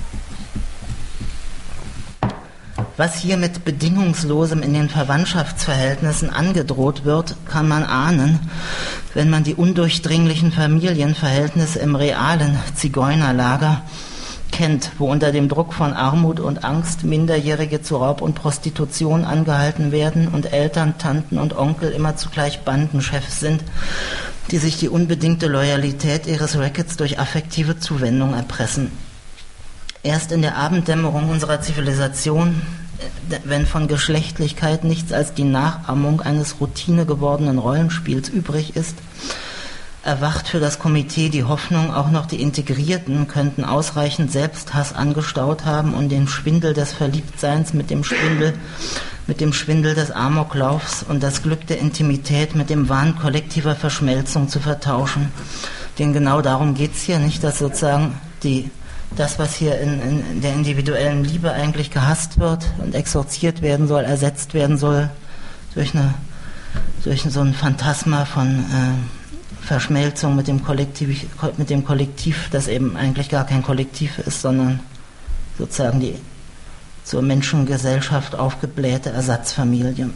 Was hier mit Bedingungslosem in den Verwandtschaftsverhältnissen angedroht wird, kann man ahnen, wenn man die undurchdringlichen Familienverhältnisse im realen Zigeunerlager kennt, wo unter dem Druck von Armut und Angst Minderjährige zu Raub und Prostitution angehalten werden und Eltern, Tanten und Onkel immer zugleich Bandenchefs sind, die sich die unbedingte Loyalität ihres Rackets durch affektive Zuwendung erpressen. Erst in der Abenddämmerung unserer Zivilisation, wenn von Geschlechtlichkeit nichts als die Nachahmung eines Routine gewordenen Rollenspiels übrig ist, erwacht für das Komitee die Hoffnung, auch noch die Integrierten könnten ausreichend Selbsthass angestaut haben, um den Schwindel des Verliebtseins mit dem Schwindel des Amoklaufs und das Glück der Intimität mit dem Wahn kollektiver Verschmelzung zu vertauschen. Denn genau darum geht es hier, nicht, dass sozusagen das, was hier in der individuellen Liebe eigentlich gehasst wird und exorziert werden soll, ersetzt werden soll durch so ein Phantasma von Verschmelzung mit dem Kollektiv, das eben eigentlich gar kein Kollektiv ist, sondern sozusagen die zur Menschengesellschaft aufgeblähte Ersatzfamilie.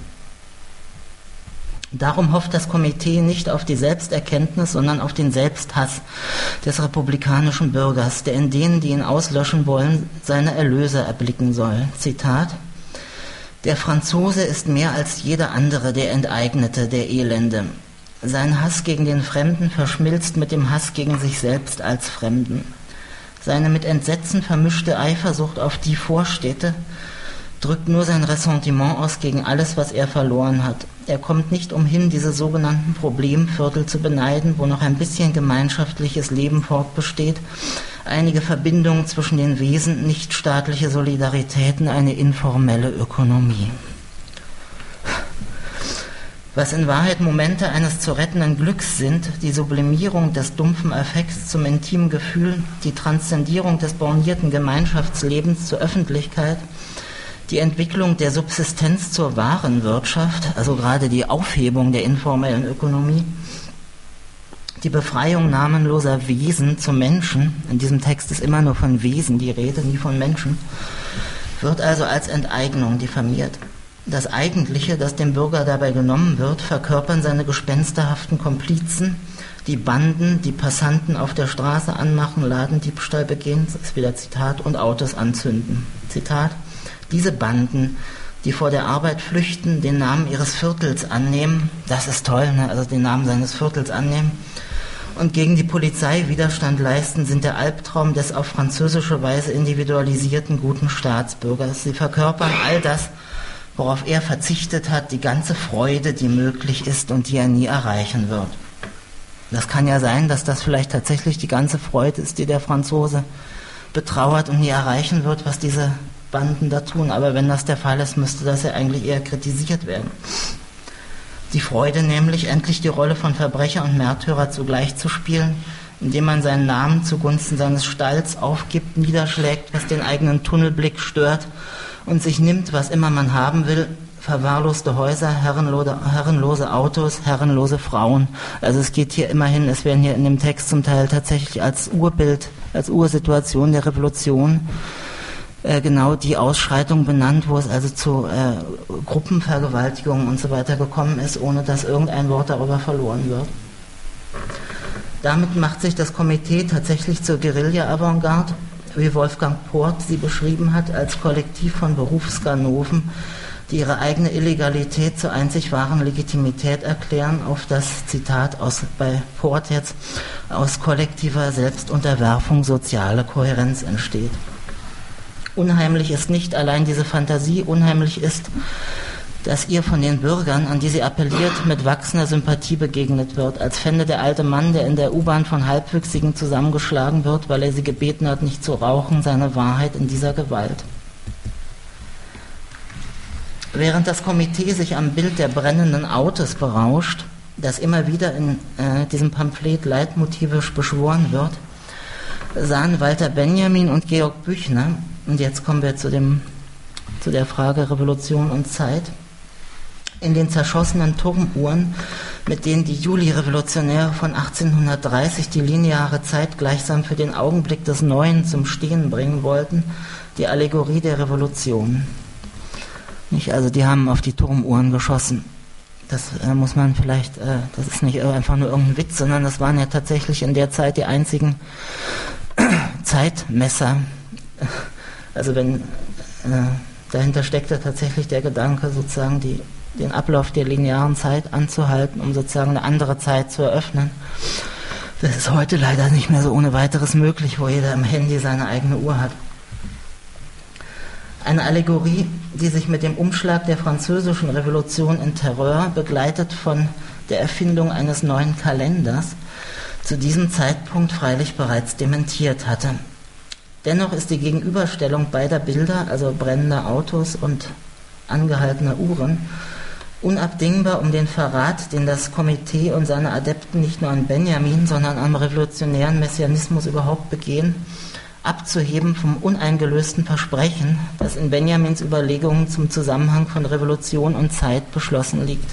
Darum hofft das Komitee nicht auf die Selbsterkenntnis, sondern auf den Selbsthass des republikanischen Bürgers, der in denen, die ihn auslöschen wollen, seine Erlöser erblicken soll. Zitat: Der Franzose ist mehr als jeder andere der Enteignete, der Elende. Sein Hass gegen den Fremden verschmilzt mit dem Hass gegen sich selbst als Fremden. Seine mit Entsetzen vermischte Eifersucht auf die Vorstädte drückt nur sein Ressentiment aus gegen alles, was er verloren hat. Er kommt nicht umhin, diese sogenannten Problemviertel zu beneiden, wo noch ein bisschen gemeinschaftliches Leben fortbesteht, einige Verbindungen zwischen den Wesen, nichtstaatliche Solidaritäten, eine informelle Ökonomie. Was in Wahrheit Momente eines zu rettenden Glücks sind, die Sublimierung des dumpfen Affekts zum intimen Gefühl, die Transzendierung des bornierten Gemeinschaftslebens zur Öffentlichkeit, die Entwicklung der Subsistenz zur wahren Wirtschaft, also gerade die Aufhebung der informellen Ökonomie, die Befreiung namenloser Wesen zum Menschen, in diesem Text ist immer nur von Wesen die Rede, nie von Menschen, wird also als Enteignung diffamiert. Das Eigentliche, das dem Bürger dabei genommen wird, verkörpern seine gespensterhaften Komplizen, die Banden, die Passanten auf der Straße anmachen, Ladendiebstahl begehen, das ist wieder Zitat, und Autos anzünden. Zitat: Diese Banden, die vor der Arbeit flüchten, den Namen ihres Viertels annehmen, das ist toll, ne? Also den Namen seines Viertels annehmen, und gegen die Polizei Widerstand leisten, sind der Albtraum des auf französische Weise individualisierten guten Staatsbürgers. Sie verkörpern all das, worauf er verzichtet hat, die ganze Freude, die möglich ist und die er nie erreichen wird. Das kann ja sein, dass das vielleicht tatsächlich die ganze Freude ist, die der Franzose betrauert und nie erreichen wird, was diese Banden da tun. Aber wenn das der Fall ist, müsste das ja eigentlich eher kritisiert werden. Die Freude nämlich, endlich die Rolle von Verbrecher und Märtyrer zugleich zu spielen, indem man seinen Namen zugunsten seines Stalls aufgibt, niederschlägt, was den eigenen Tunnelblick stört und sich nimmt, was immer man haben will: verwahrloste Häuser, herrenlose Autos, herrenlose Frauen. Also es geht hier immerhin, es werden hier in dem Text zum Teil tatsächlich als Urbild, als Ursituation der Revolution genau die Ausschreitung benannt, wo es also zu Gruppenvergewaltigungen und so weiter gekommen ist, ohne dass irgendein Wort darüber verloren wird. Damit macht sich das Komitee tatsächlich zur Guerilla-Avantgarde, wie Wolfgang Port sie beschrieben hat, als Kollektiv von Berufsganoven, die ihre eigene Illegalität zur einzig wahren Legitimität erklären, auf das, Zitat bei Port jetzt, aus kollektiver Selbstunterwerfung soziale Kohärenz entsteht. Unheimlich ist nicht allein diese Fantasie, unheimlich ist, dass ihr von den Bürgern, an die sie appelliert, mit wachsender Sympathie begegnet wird, als fände der alte Mann, der in der U-Bahn von Halbwüchsigen zusammengeschlagen wird, weil er sie gebeten hat, nicht zu rauchen, seine Wahrheit in dieser Gewalt. Während das Komitee sich am Bild der brennenden Autos berauscht, das immer wieder in diesem Pamphlet leitmotivisch beschworen wird, sahen Walter Benjamin und Georg Büchner, und jetzt kommen wir zu der Frage Revolution und Zeit, in den zerschossenen Turmuhren, mit denen die Juli-Revolutionäre von 1830 die lineare Zeit gleichsam für den Augenblick des Neuen zum Stehen bringen wollten, die Allegorie der Revolution. Also die haben auf die Turmuhren geschossen. Das muss man vielleicht, das ist nicht einfach nur irgendein Witz, sondern das waren ja tatsächlich in der Zeit die einzigen Zeitmesser. Also wenn dahinter steckt ja tatsächlich der Gedanke, sozusagen den Ablauf der linearen Zeit anzuhalten, um sozusagen eine andere Zeit zu eröffnen. Das ist heute leider nicht mehr so ohne weiteres möglich, wo jeder im Handy seine eigene Uhr hat. Eine Allegorie, die sich mit dem Umschlag der französischen Revolution in Terror, begleitet von der Erfindung eines neuen Kalenders, zu diesem Zeitpunkt freilich bereits dementiert hatte. Dennoch ist die Gegenüberstellung beider Bilder, also brennender Autos und angehaltener Uhren, unabdingbar, um den Verrat, den das Komitee und seine Adepten nicht nur an Benjamin, sondern am revolutionären Messianismus überhaupt begehen, abzuheben vom uneingelösten Versprechen, das in Benjamins Überlegungen zum Zusammenhang von Revolution und Zeit beschlossen liegt.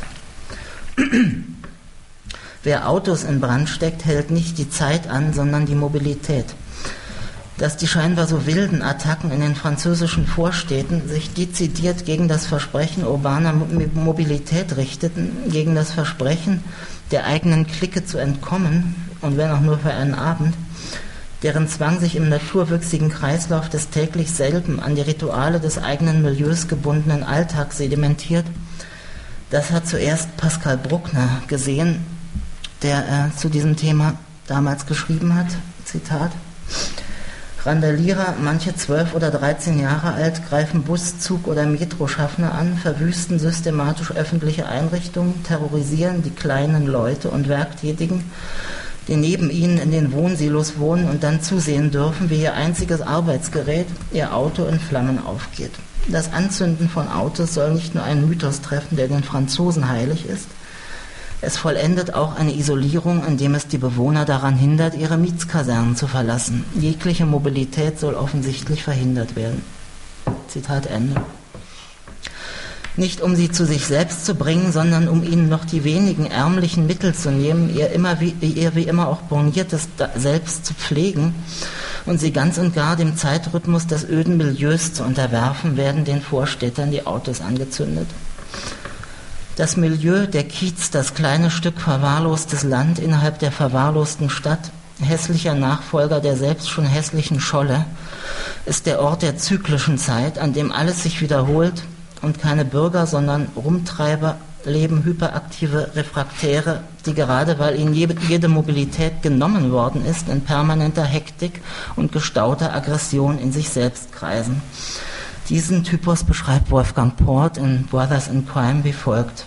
Wer Autos in Brand steckt, hält nicht die Zeit an, sondern die Mobilität. Dass die scheinbar so wilden Attacken in den französischen Vorstädten sich dezidiert gegen das Versprechen urbaner Mobilität richteten, gegen das Versprechen, der eigenen Clique zu entkommen, und wenn auch nur für einen Abend, deren Zwang sich im naturwüchsigen Kreislauf des täglich selben an die Rituale des eigenen Milieus gebundenen Alltags sedimentiert, das hat zuerst Pascal Bruckner gesehen, der zu diesem Thema damals geschrieben hat, Zitat: Randalierer, manche 12 oder 13 Jahre alt, greifen Bus-, Zug- oder Metroschaffner an, verwüsten systematisch öffentliche Einrichtungen, terrorisieren die kleinen Leute und Werktätigen, die neben ihnen in den Wohnsilos wohnen und dann zusehen dürfen, wie ihr einziges Arbeitsgerät, ihr Auto, in Flammen aufgeht. Das Anzünden von Autos soll nicht nur einen Mythos treffen, der den Franzosen heilig ist, es vollendet auch eine Isolierung, indem es die Bewohner daran hindert, ihre Mietskasernen zu verlassen. Jegliche Mobilität soll offensichtlich verhindert werden. Zitat Ende. Nicht um sie zu sich selbst zu bringen, sondern um ihnen noch die wenigen ärmlichen Mittel zu nehmen, ihr wie immer auch borniertes Selbst zu pflegen und sie ganz und gar dem Zeitrhythmus des öden Milieus zu unterwerfen, werden den Vorstädtern die Autos angezündet. Das Milieu, der Kiez, das kleine Stück verwahrlostes Land innerhalb der verwahrlosten Stadt, hässlicher Nachfolger der selbst schon hässlichen Scholle, ist der Ort der zyklischen Zeit, an dem alles sich wiederholt und keine Bürger, sondern Rumtreiber leben, hyperaktive Refraktäre, die gerade weil ihnen jede Mobilität genommen worden ist, in permanenter Hektik und gestauter Aggression in sich selbst kreisen. Diesen Typus beschreibt Wolfgang Port in Brothers in Crime wie folgt.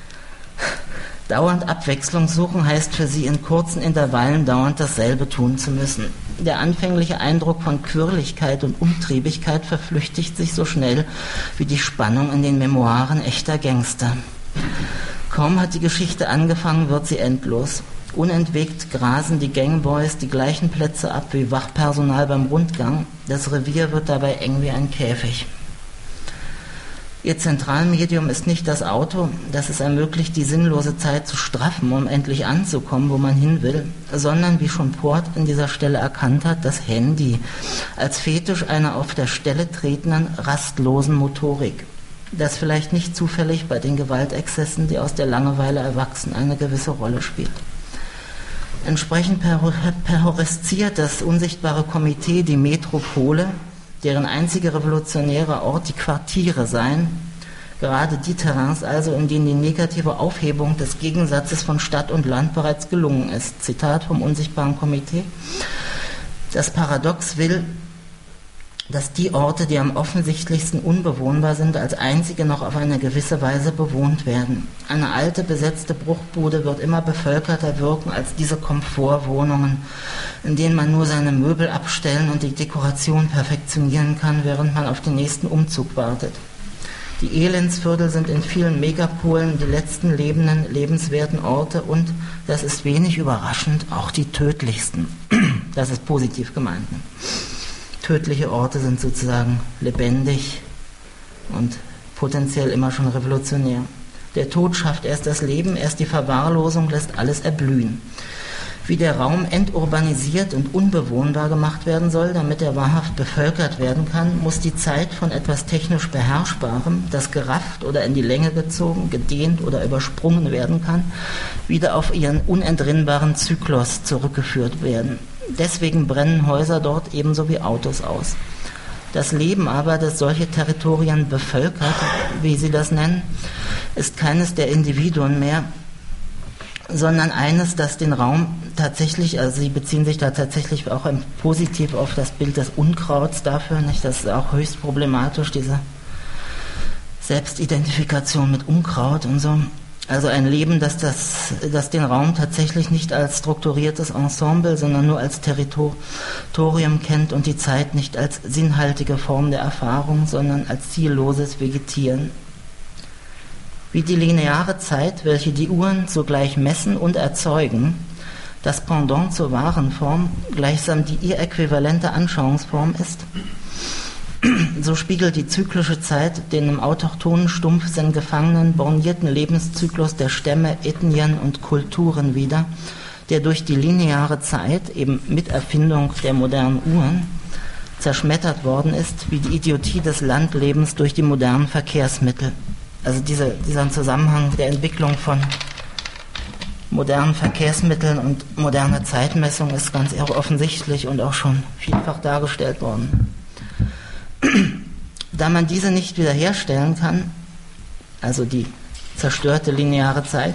Dauernd Abwechslung suchen heißt für sie, in kurzen Intervallen dauernd dasselbe tun zu müssen. Der anfängliche Eindruck von Quirligkeit und Umtriebigkeit verflüchtigt sich so schnell wie die Spannung in den Memoiren echter Gangster. Kaum hat die Geschichte angefangen, wird sie endlos. Unentwegt grasen die Gangboys die gleichen Plätze ab wie Wachpersonal beim Rundgang. Das Revier wird dabei eng wie ein Käfig. Ihr Zentralmedium ist nicht das Auto, das es ermöglicht, die sinnlose Zeit zu straffen, um endlich anzukommen, wo man hin will, sondern, wie schon Port an dieser Stelle erkannt hat, das Handy als Fetisch einer auf der Stelle tretenden, rastlosen Motorik, das vielleicht nicht zufällig bei den Gewaltexzessen, die aus der Langeweile erwachsen, eine gewisse Rolle spielt. Entsprechend perhorresziert das unsichtbare Komitee die Metropole, deren einzige revolutionäre Ort die Quartiere seien, gerade die Terrains also, in denen die negative Aufhebung des Gegensatzes von Stadt und Land bereits gelungen ist. Zitat vom unsichtbaren Komitee. Das Paradox will, dass die Orte, die am offensichtlichsten unbewohnbar sind, als einzige noch auf eine gewisse Weise bewohnt werden. Eine alte, besetzte Bruchbude wird immer bevölkerter wirken als diese Komfortwohnungen, in denen man nur seine Möbel abstellen und die Dekoration perfektionieren kann, während man auf den nächsten Umzug wartet. Die Elendsviertel sind in vielen Megapolen die letzten lebenden, lebenswerten Orte und, das ist wenig überraschend, auch die tödlichsten. Das ist positiv gemeint. Ne? Tödliche Orte sind sozusagen lebendig und potenziell immer schon revolutionär. Der Tod schafft erst das Leben, erst die Verwahrlosung lässt alles erblühen. Wie der Raum enturbanisiert und unbewohnbar gemacht werden soll, damit er wahrhaft bevölkert werden kann, muss die Zeit von etwas technisch Beherrschbarem, das gerafft oder in die Länge gezogen, gedehnt oder übersprungen werden kann, wieder auf ihren unentrinnbaren Zyklus zurückgeführt werden. Deswegen brennen Häuser dort ebenso wie Autos aus. Das Leben aber, das solche Territorien bevölkert, wie sie das nennen, ist keines der Individuen mehr, sondern eines, das den Raum tatsächlich, also sie beziehen sich da tatsächlich auch positiv auf das Bild des Unkrauts dafür, nicht? Das ist auch höchst problematisch, diese Selbstidentifikation mit Unkraut und so. Also ein Leben, das den Raum tatsächlich nicht als strukturiertes Ensemble, sondern nur als Territorium kennt und die Zeit nicht als sinnhaltige Form der Erfahrung, sondern als zielloses Vegetieren. Wie die lineare Zeit, welche die Uhren zugleich messen und erzeugen, das Pendant zur wahren Form gleichsam die ihr äquivalente Anschauungsform ist, so spiegelt die zyklische Zeit den im autochthonen Stumpfsinn gefangenen, bornierten Lebenszyklus der Stämme, Ethnien und Kulturen wider, der durch die lineare Zeit, eben mit Erfindung der modernen Uhren, zerschmettert worden ist, wie die Idiotie des Landlebens durch die modernen Verkehrsmittel. Also dieser Zusammenhang der Entwicklung von modernen Verkehrsmitteln und moderner Zeitmessung ist ganz offensichtlich und auch schon vielfach dargestellt worden. Da man diese nicht wiederherstellen kann, also die zerstörte lineare Zeit,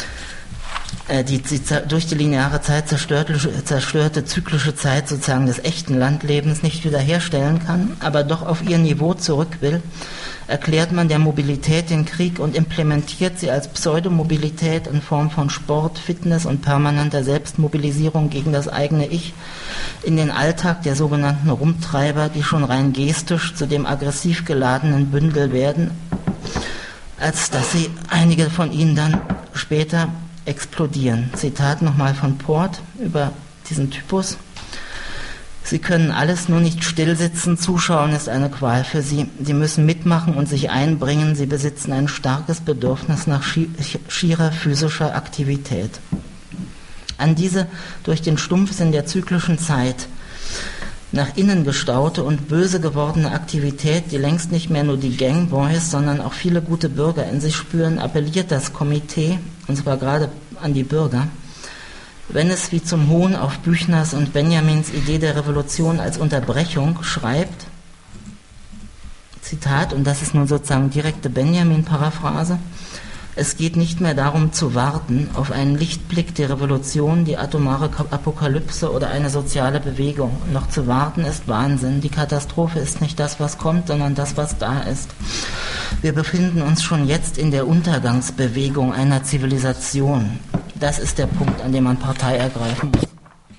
durch die lineare Zeit zerstörte zyklische Zeit sozusagen des echten Landlebens nicht wiederherstellen kann, aber doch auf ihr Niveau zurück will, erklärt man der Mobilität den Krieg und implementiert sie als Pseudomobilität in Form von Sport, Fitness und permanenter Selbstmobilisierung gegen das eigene Ich in den Alltag der sogenannten Rumtreiber, die schon rein gestisch zu dem aggressiv geladenen Bündel werden, als dass sie einige von ihnen dann später explodieren. Zitat nochmal von Port über diesen Typus. Sie können alles, nur nicht stillsitzen. Zuschauen ist eine Qual für sie. Sie müssen mitmachen und sich einbringen. Sie besitzen ein starkes Bedürfnis nach schierer physischer Aktivität. An diese durch den Stumpfsinn der zyklischen Zeit nach innen gestaute und böse gewordene Aktivität, die längst nicht mehr nur die Gangboys, sondern auch viele gute Bürger in sich spüren, appelliert das Komitee, und zwar gerade an die Bürger, wenn es wie zum Hohn auf Büchners und Benjamins Idee der Revolution als Unterbrechung schreibt, Zitat, und das ist nun sozusagen direkte Benjamin-Paraphrase, Es geht nicht mehr darum zu warten auf einen Lichtblick, die Revolution, die atomare Apokalypse oder eine soziale Bewegung. Noch zu warten ist Wahnsinn. Die Katastrophe ist nicht das, was kommt, sondern das, was da ist. Wir befinden uns schon jetzt in der Untergangsbewegung einer Zivilisation. Das ist der Punkt, an dem man Partei ergreifen muss.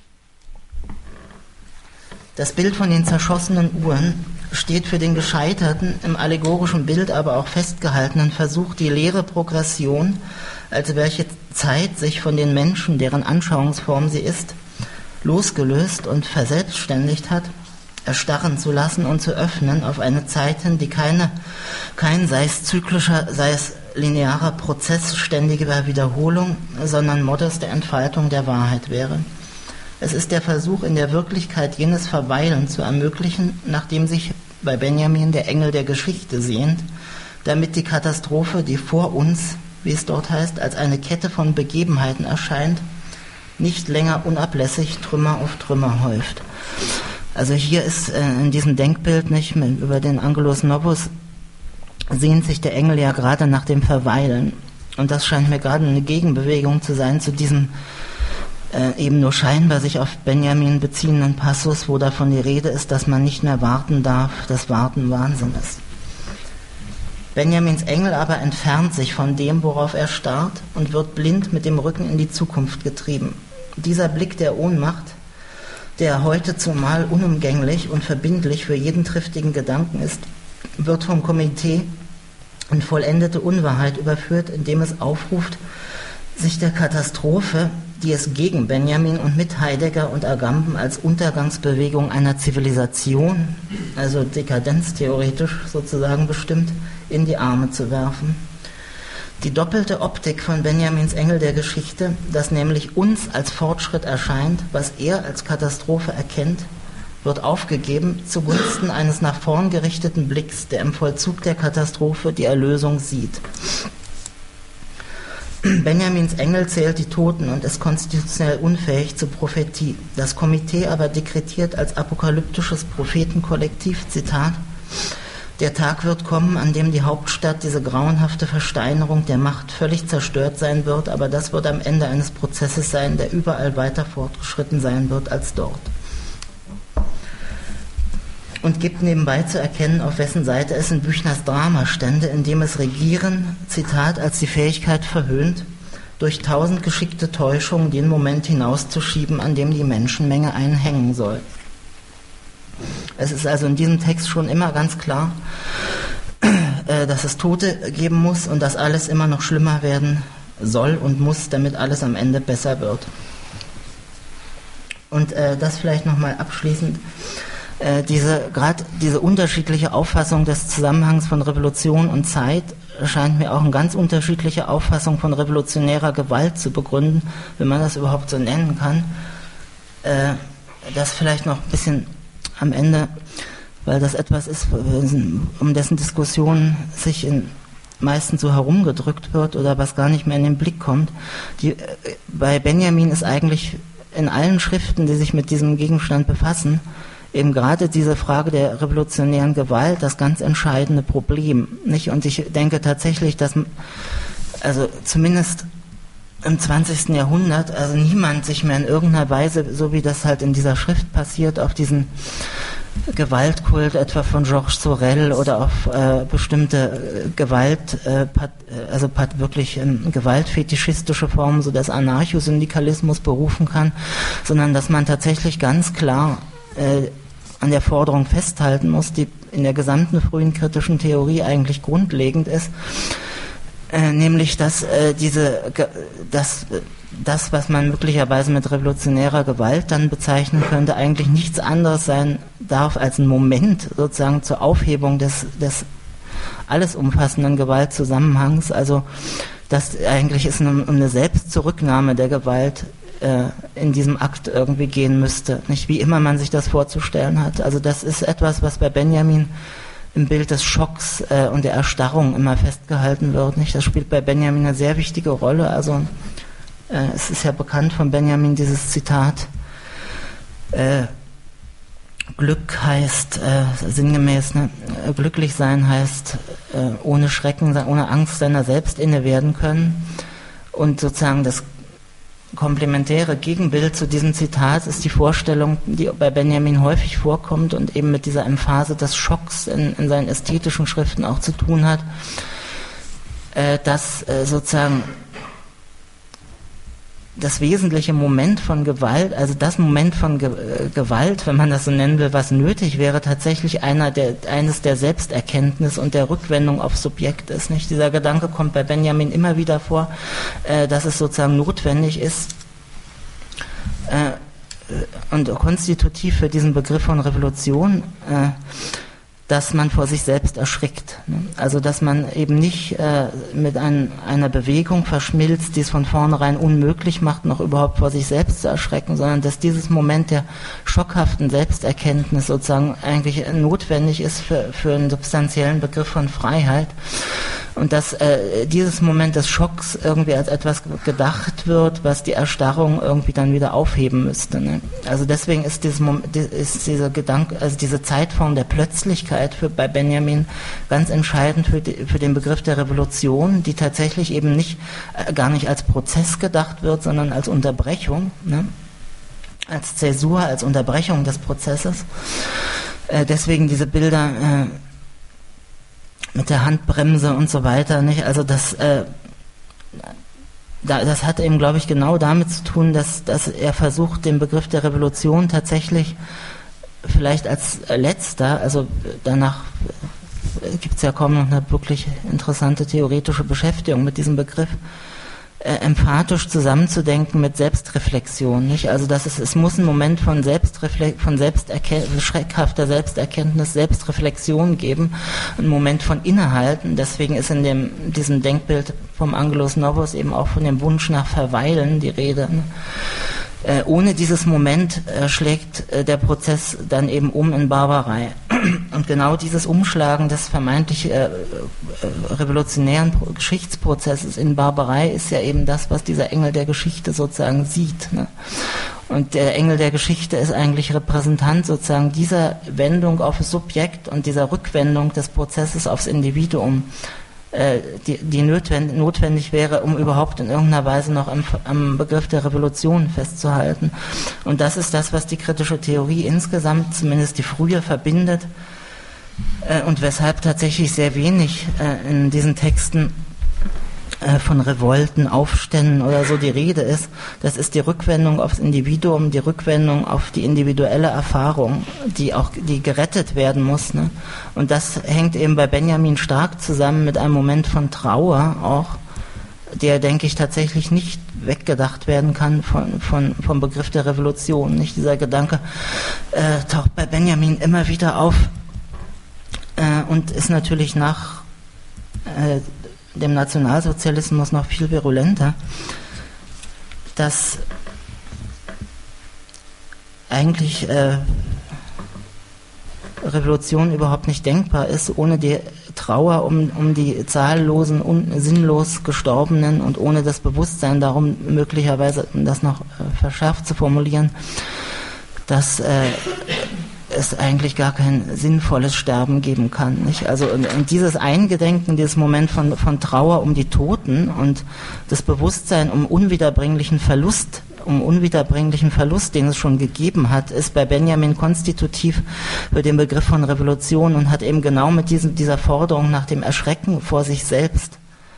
Das Bild von den zerschossenen Uhren steht für den gescheiterten, im allegorischen Bild aber auch festgehaltenen Versuch, die leere Progression, also welche Zeit sich von den Menschen, deren Anschauungsform sie ist, losgelöst und verselbstständigt hat, erstarren zu lassen und zu öffnen auf eine Zeit hin, die kein sei es zyklischer, sei es linearer Prozess ständiger Wiederholung, sondern modeste Entfaltung der Wahrheit wäre. Es ist der Versuch, in der Wirklichkeit jenes Verweilen zu ermöglichen, nachdem sich bei Benjamin der Engel der Geschichte sehnt, damit die Katastrophe, die vor uns, wie es dort heißt, als eine Kette von Begebenheiten erscheint, nicht länger unablässig Trümmer auf Trümmer häuft. Also hier ist in diesem Denkbild nicht über den Angelus Novus sehnt sich der Engel ja gerade nach dem Verweilen. Und das scheint mir gerade eine Gegenbewegung zu sein zu diesem eben nur scheinbar sich auf Benjamin beziehenden Passus, wo davon die Rede ist, dass man nicht mehr warten darf, dass Warten Wahnsinn ist. Benjamins Engel aber entfernt sich von dem, worauf er starrt, und wird blind mit dem Rücken in die Zukunft getrieben. Dieser Blick der Ohnmacht, der heute zumal unumgänglich und verbindlich für jeden triftigen Gedanken ist, wird vom Komitee in vollendete Unwahrheit überführt, indem es aufruft, sich der Katastrophe, die es gegen Benjamin und mit Heidegger und Agamben als Untergangsbewegung einer Zivilisation, also dekadenztheoretisch sozusagen bestimmt, in die Arme zu werfen. Die doppelte Optik von Benjamins Engel der Geschichte, das nämlich uns als Fortschritt erscheint, was er als Katastrophe erkennt, wird aufgegeben zugunsten eines nach vorn gerichteten Blicks, der im Vollzug der Katastrophe die Erlösung sieht. Benjamins Engel zählt die Toten und ist konstitutionell unfähig zur Prophetie. Das Komitee aber dekretiert als apokalyptisches Prophetenkollektiv, Zitat, der Tag wird kommen, an dem die Hauptstadt, diese grauenhafte Versteinerung der Macht, völlig zerstört sein wird, aber das wird am Ende eines Prozesses sein, der überall weiter fortgeschritten sein wird als dort. Und gibt nebenbei zu erkennen, auf wessen Seite es in Büchners Drama stände, in dem es Regieren, Zitat, als die Fähigkeit verhöhnt, durch 1000 geschickte Täuschungen den Moment hinauszuschieben, an dem die Menschenmenge einen hängen soll. Es ist also in diesem Text schon immer ganz klar, dass es Tote geben muss und dass alles immer noch schlimmer werden soll und muss, damit alles am Ende besser wird. Und das vielleicht nochmal abschließend. Gerade diese unterschiedliche Auffassung des Zusammenhangs von Revolution und Zeit scheint mir auch eine ganz unterschiedliche Auffassung von revolutionärer Gewalt zu begründen, wenn man das überhaupt so nennen kann. Das vielleicht noch ein bisschen am Ende, weil das etwas ist, um dessen Diskussion sich meistens so herumgedrückt wird oder was gar nicht mehr in den Blick kommt. Bei Benjamin ist eigentlich in allen Schriften, die sich mit diesem Gegenstand befassen, eben gerade diese Frage der revolutionären Gewalt das ganz entscheidende Problem, nicht? Und ich denke tatsächlich, dass also zumindest im 20. Jahrhundert also niemand sich mehr in irgendeiner Weise, so wie das halt in dieser Schrift passiert, auf diesen Gewaltkult etwa von Georges Sorel oder auf bestimmte Gewalt, wirklich gewaltfetischistische Formen so des Anarchosyndikalismus berufen kann, sondern dass man tatsächlich ganz klar an der Forderung festhalten muss, die in der gesamten frühen kritischen Theorie eigentlich grundlegend ist, nämlich dass das, was man möglicherweise mit revolutionärer Gewalt dann bezeichnen könnte, eigentlich nichts anderes sein darf als ein Moment sozusagen zur Aufhebung des alles umfassenden Gewaltzusammenhangs, also dass eigentlich es um eine Selbstzurücknahme der Gewalt in diesem Akt irgendwie gehen müsste, nicht wie immer man sich das vorzustellen hat. Also das ist etwas, was bei Benjamin im Bild des Schocks und der Erstarrung immer festgehalten wird, nicht? Das spielt bei Benjamin eine sehr wichtige Rolle. Also es ist ja bekannt von Benjamin dieses Zitat: Glück heißt, sinngemäß, ne, glücklich sein heißt, ohne Schrecken, ohne Angst seiner selbst inne werden können. Und sozusagen das komplementäre Gegenbild zu diesem Zitat ist die Vorstellung, die bei Benjamin häufig vorkommt und eben mit dieser Emphase des Schocks in seinen ästhetischen Schriften auch zu tun hat, dass sozusagen das wesentliche Moment von Gewalt, also das Moment von Gewalt, wenn man das so nennen will, was nötig wäre, tatsächlich eines der Selbsterkenntnis und der Rückwendung aufs Subjekt ist. Nicht? Dieser Gedanke kommt bei Benjamin immer wieder vor, dass es sozusagen notwendig ist und konstitutiv für diesen Begriff von Revolution, dass man vor sich selbst erschrickt. Also dass man eben nicht mit einer Bewegung verschmilzt, die es von vornherein unmöglich macht, noch überhaupt vor sich selbst zu erschrecken, sondern dass dieses Moment der schockhaften Selbsterkenntnis sozusagen eigentlich notwendig ist für einen substanziellen Begriff von Freiheit. Und dass dieses Moment des Schocks irgendwie als etwas gedacht wird, was die Erstarrung irgendwie dann wieder aufheben müsste. Ne? Also deswegen ist dieser Gedanke, also diese Zeitform der Plötzlichkeit bei Benjamin ganz entscheidend für den Begriff der Revolution, die tatsächlich eben gar nicht als Prozess gedacht wird, sondern als Unterbrechung, ne? Als Zäsur, als Unterbrechung des Prozesses. Deswegen diese Bilder mit der Handbremse und so weiter, nicht? Also das hat eben, glaube ich, genau damit zu tun, dass er versucht, den Begriff der Revolution tatsächlich vielleicht als letzter, also danach gibt es ja kaum noch eine wirklich interessante theoretische Beschäftigung mit diesem Begriff, emphatisch zusammenzudenken mit Selbstreflexion, nicht? Also es muss ein Moment von schreckhafter Selbsterkenntnis, Selbstreflexion geben, ein Moment von Innehalten. Deswegen ist in diesem Denkbild vom Angelus Novus eben auch von dem Wunsch nach Verweilen die Rede. Ne? Ohne dieses Moment schlägt der Prozess dann eben in Barbarei. Und genau dieses Umschlagen des vermeintlich revolutionären Geschichtsprozesses in Barbarei ist ja eben das, was dieser Engel der Geschichte sozusagen sieht. Ne? Und der Engel der Geschichte ist eigentlich Repräsentant sozusagen dieser Wendung auf das Subjekt und dieser Rückwendung des Prozesses aufs Individuum, die notwendig wäre, um überhaupt in irgendeiner Weise noch am Begriff der Revolution festzuhalten. Und das ist das, was die kritische Theorie insgesamt, zumindest die frühe, verbindet und weshalb tatsächlich sehr wenig in diesen Texten von Revolten, Aufständen oder so die Rede ist. Das ist die Rückwendung aufs Individuum, die Rückwendung auf die individuelle Erfahrung, die gerettet werden muss. Ne? Und das hängt eben bei Benjamin stark zusammen mit einem Moment von Trauer auch, der, denke ich, tatsächlich nicht weggedacht werden kann vom Begriff der Revolution. Nicht? Dieser Gedanke taucht bei Benjamin immer wieder auf und ist natürlich nach dem Nationalsozialismus noch viel virulenter, dass eigentlich Revolution überhaupt nicht denkbar ist, ohne die Trauer um die zahllosen, sinnlos Gestorbenen und ohne das Bewusstsein darum, möglicherweise, um das noch verschärft zu formulieren, dass es eigentlich gar kein sinnvolles Sterben geben kann. Nicht? Also und dieses Eingedenken, dieses Moment von Trauer um die Toten und das Bewusstsein um unwiederbringlichen Verlust, den es schon gegeben hat, ist bei Benjamin konstitutiv für den Begriff von Revolution und hat eben genau mit dieser Forderung nach dem Erschrecken vor sich selbst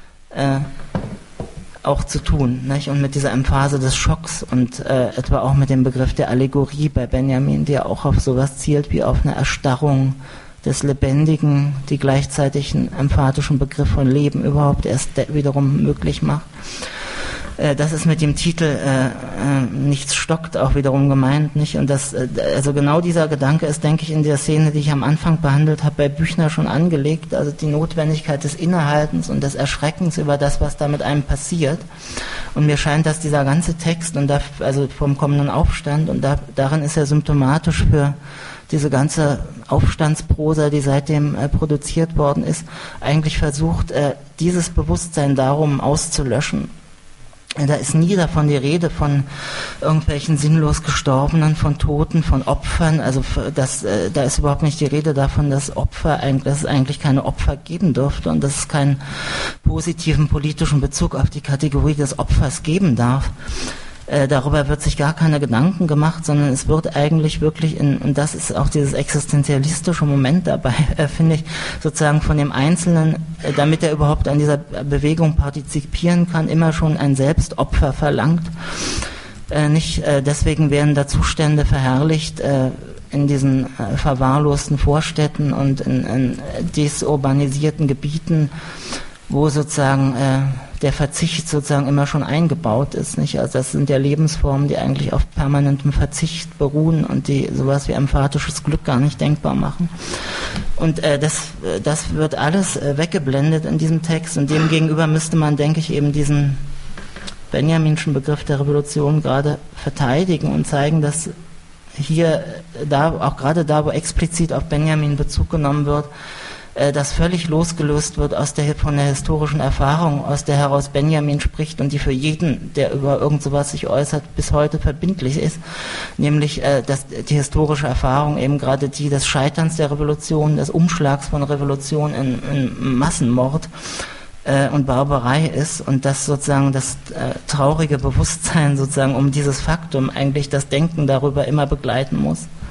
auch zu tun, nicht? Und mit dieser Emphase des Schocks und etwa auch mit dem Begriff der Allegorie bei Benjamin, der auch auf sowas zielt wie auf eine Erstarrung des Lebendigen, die gleichzeitig einen emphatischen Begriff von Leben überhaupt erst wiederum möglich macht. Das ist mit dem Titel Nichts stockt auch wiederum gemeint, nicht? Und also genau dieser Gedanke ist, denke ich, in der Szene, die ich am Anfang behandelt habe, bei Büchner schon angelegt, also die Notwendigkeit des Innehaltens und des Erschreckens über das, was da mit einem passiert. Und mir scheint, dass dieser ganze Text also vom kommenden Aufstand und darin ist er symptomatisch für diese ganze Aufstandsprosa, die seitdem produziert worden ist, eigentlich versucht, dieses Bewusstsein darum auszulöschen. Da ist nie davon die Rede von irgendwelchen sinnlos Gestorbenen, von Toten, von Opfern. Also da ist überhaupt nicht die Rede davon, dass es eigentlich keine Opfer geben dürfte und dass es keinen positiven politischen Bezug auf die Kategorie des Opfers geben darf. Darüber wird sich gar keine Gedanken gemacht, sondern es wird eigentlich wirklich, und das ist auch dieses existenzialistische Moment dabei, finde ich, sozusagen von dem Einzelnen, damit er überhaupt an dieser Bewegung partizipieren kann, immer schon ein Selbstopfer verlangt. Deswegen werden da Zustände verherrlicht in diesen verwahrlosten Vorstädten und in desurbanisierten Gebieten, wo sozusagen der Verzicht sozusagen immer schon eingebaut ist, nicht? Also das sind ja Lebensformen, die eigentlich auf permanentem Verzicht beruhen und die sowas wie emphatisches Glück gar nicht denkbar machen. Und das wird alles weggeblendet in diesem Text und demgegenüber müsste man, denke ich, eben diesen Benjaminschen Begriff der Revolution gerade verteidigen und zeigen, dass hier, auch gerade da, wo explizit auf Benjamin Bezug genommen wird, das völlig losgelöst wird von der historischen Erfahrung, aus der heraus Benjamin spricht und die für jeden, der über irgend sowas sich äußert, bis heute verbindlich ist, nämlich dass die historische Erfahrung eben gerade die des Scheiterns der Revolution, des Umschlags von Revolution in Massenmord und Barbarei ist und dass sozusagen das traurige Bewusstsein sozusagen um dieses Faktum eigentlich das Denken darüber immer begleiten muss.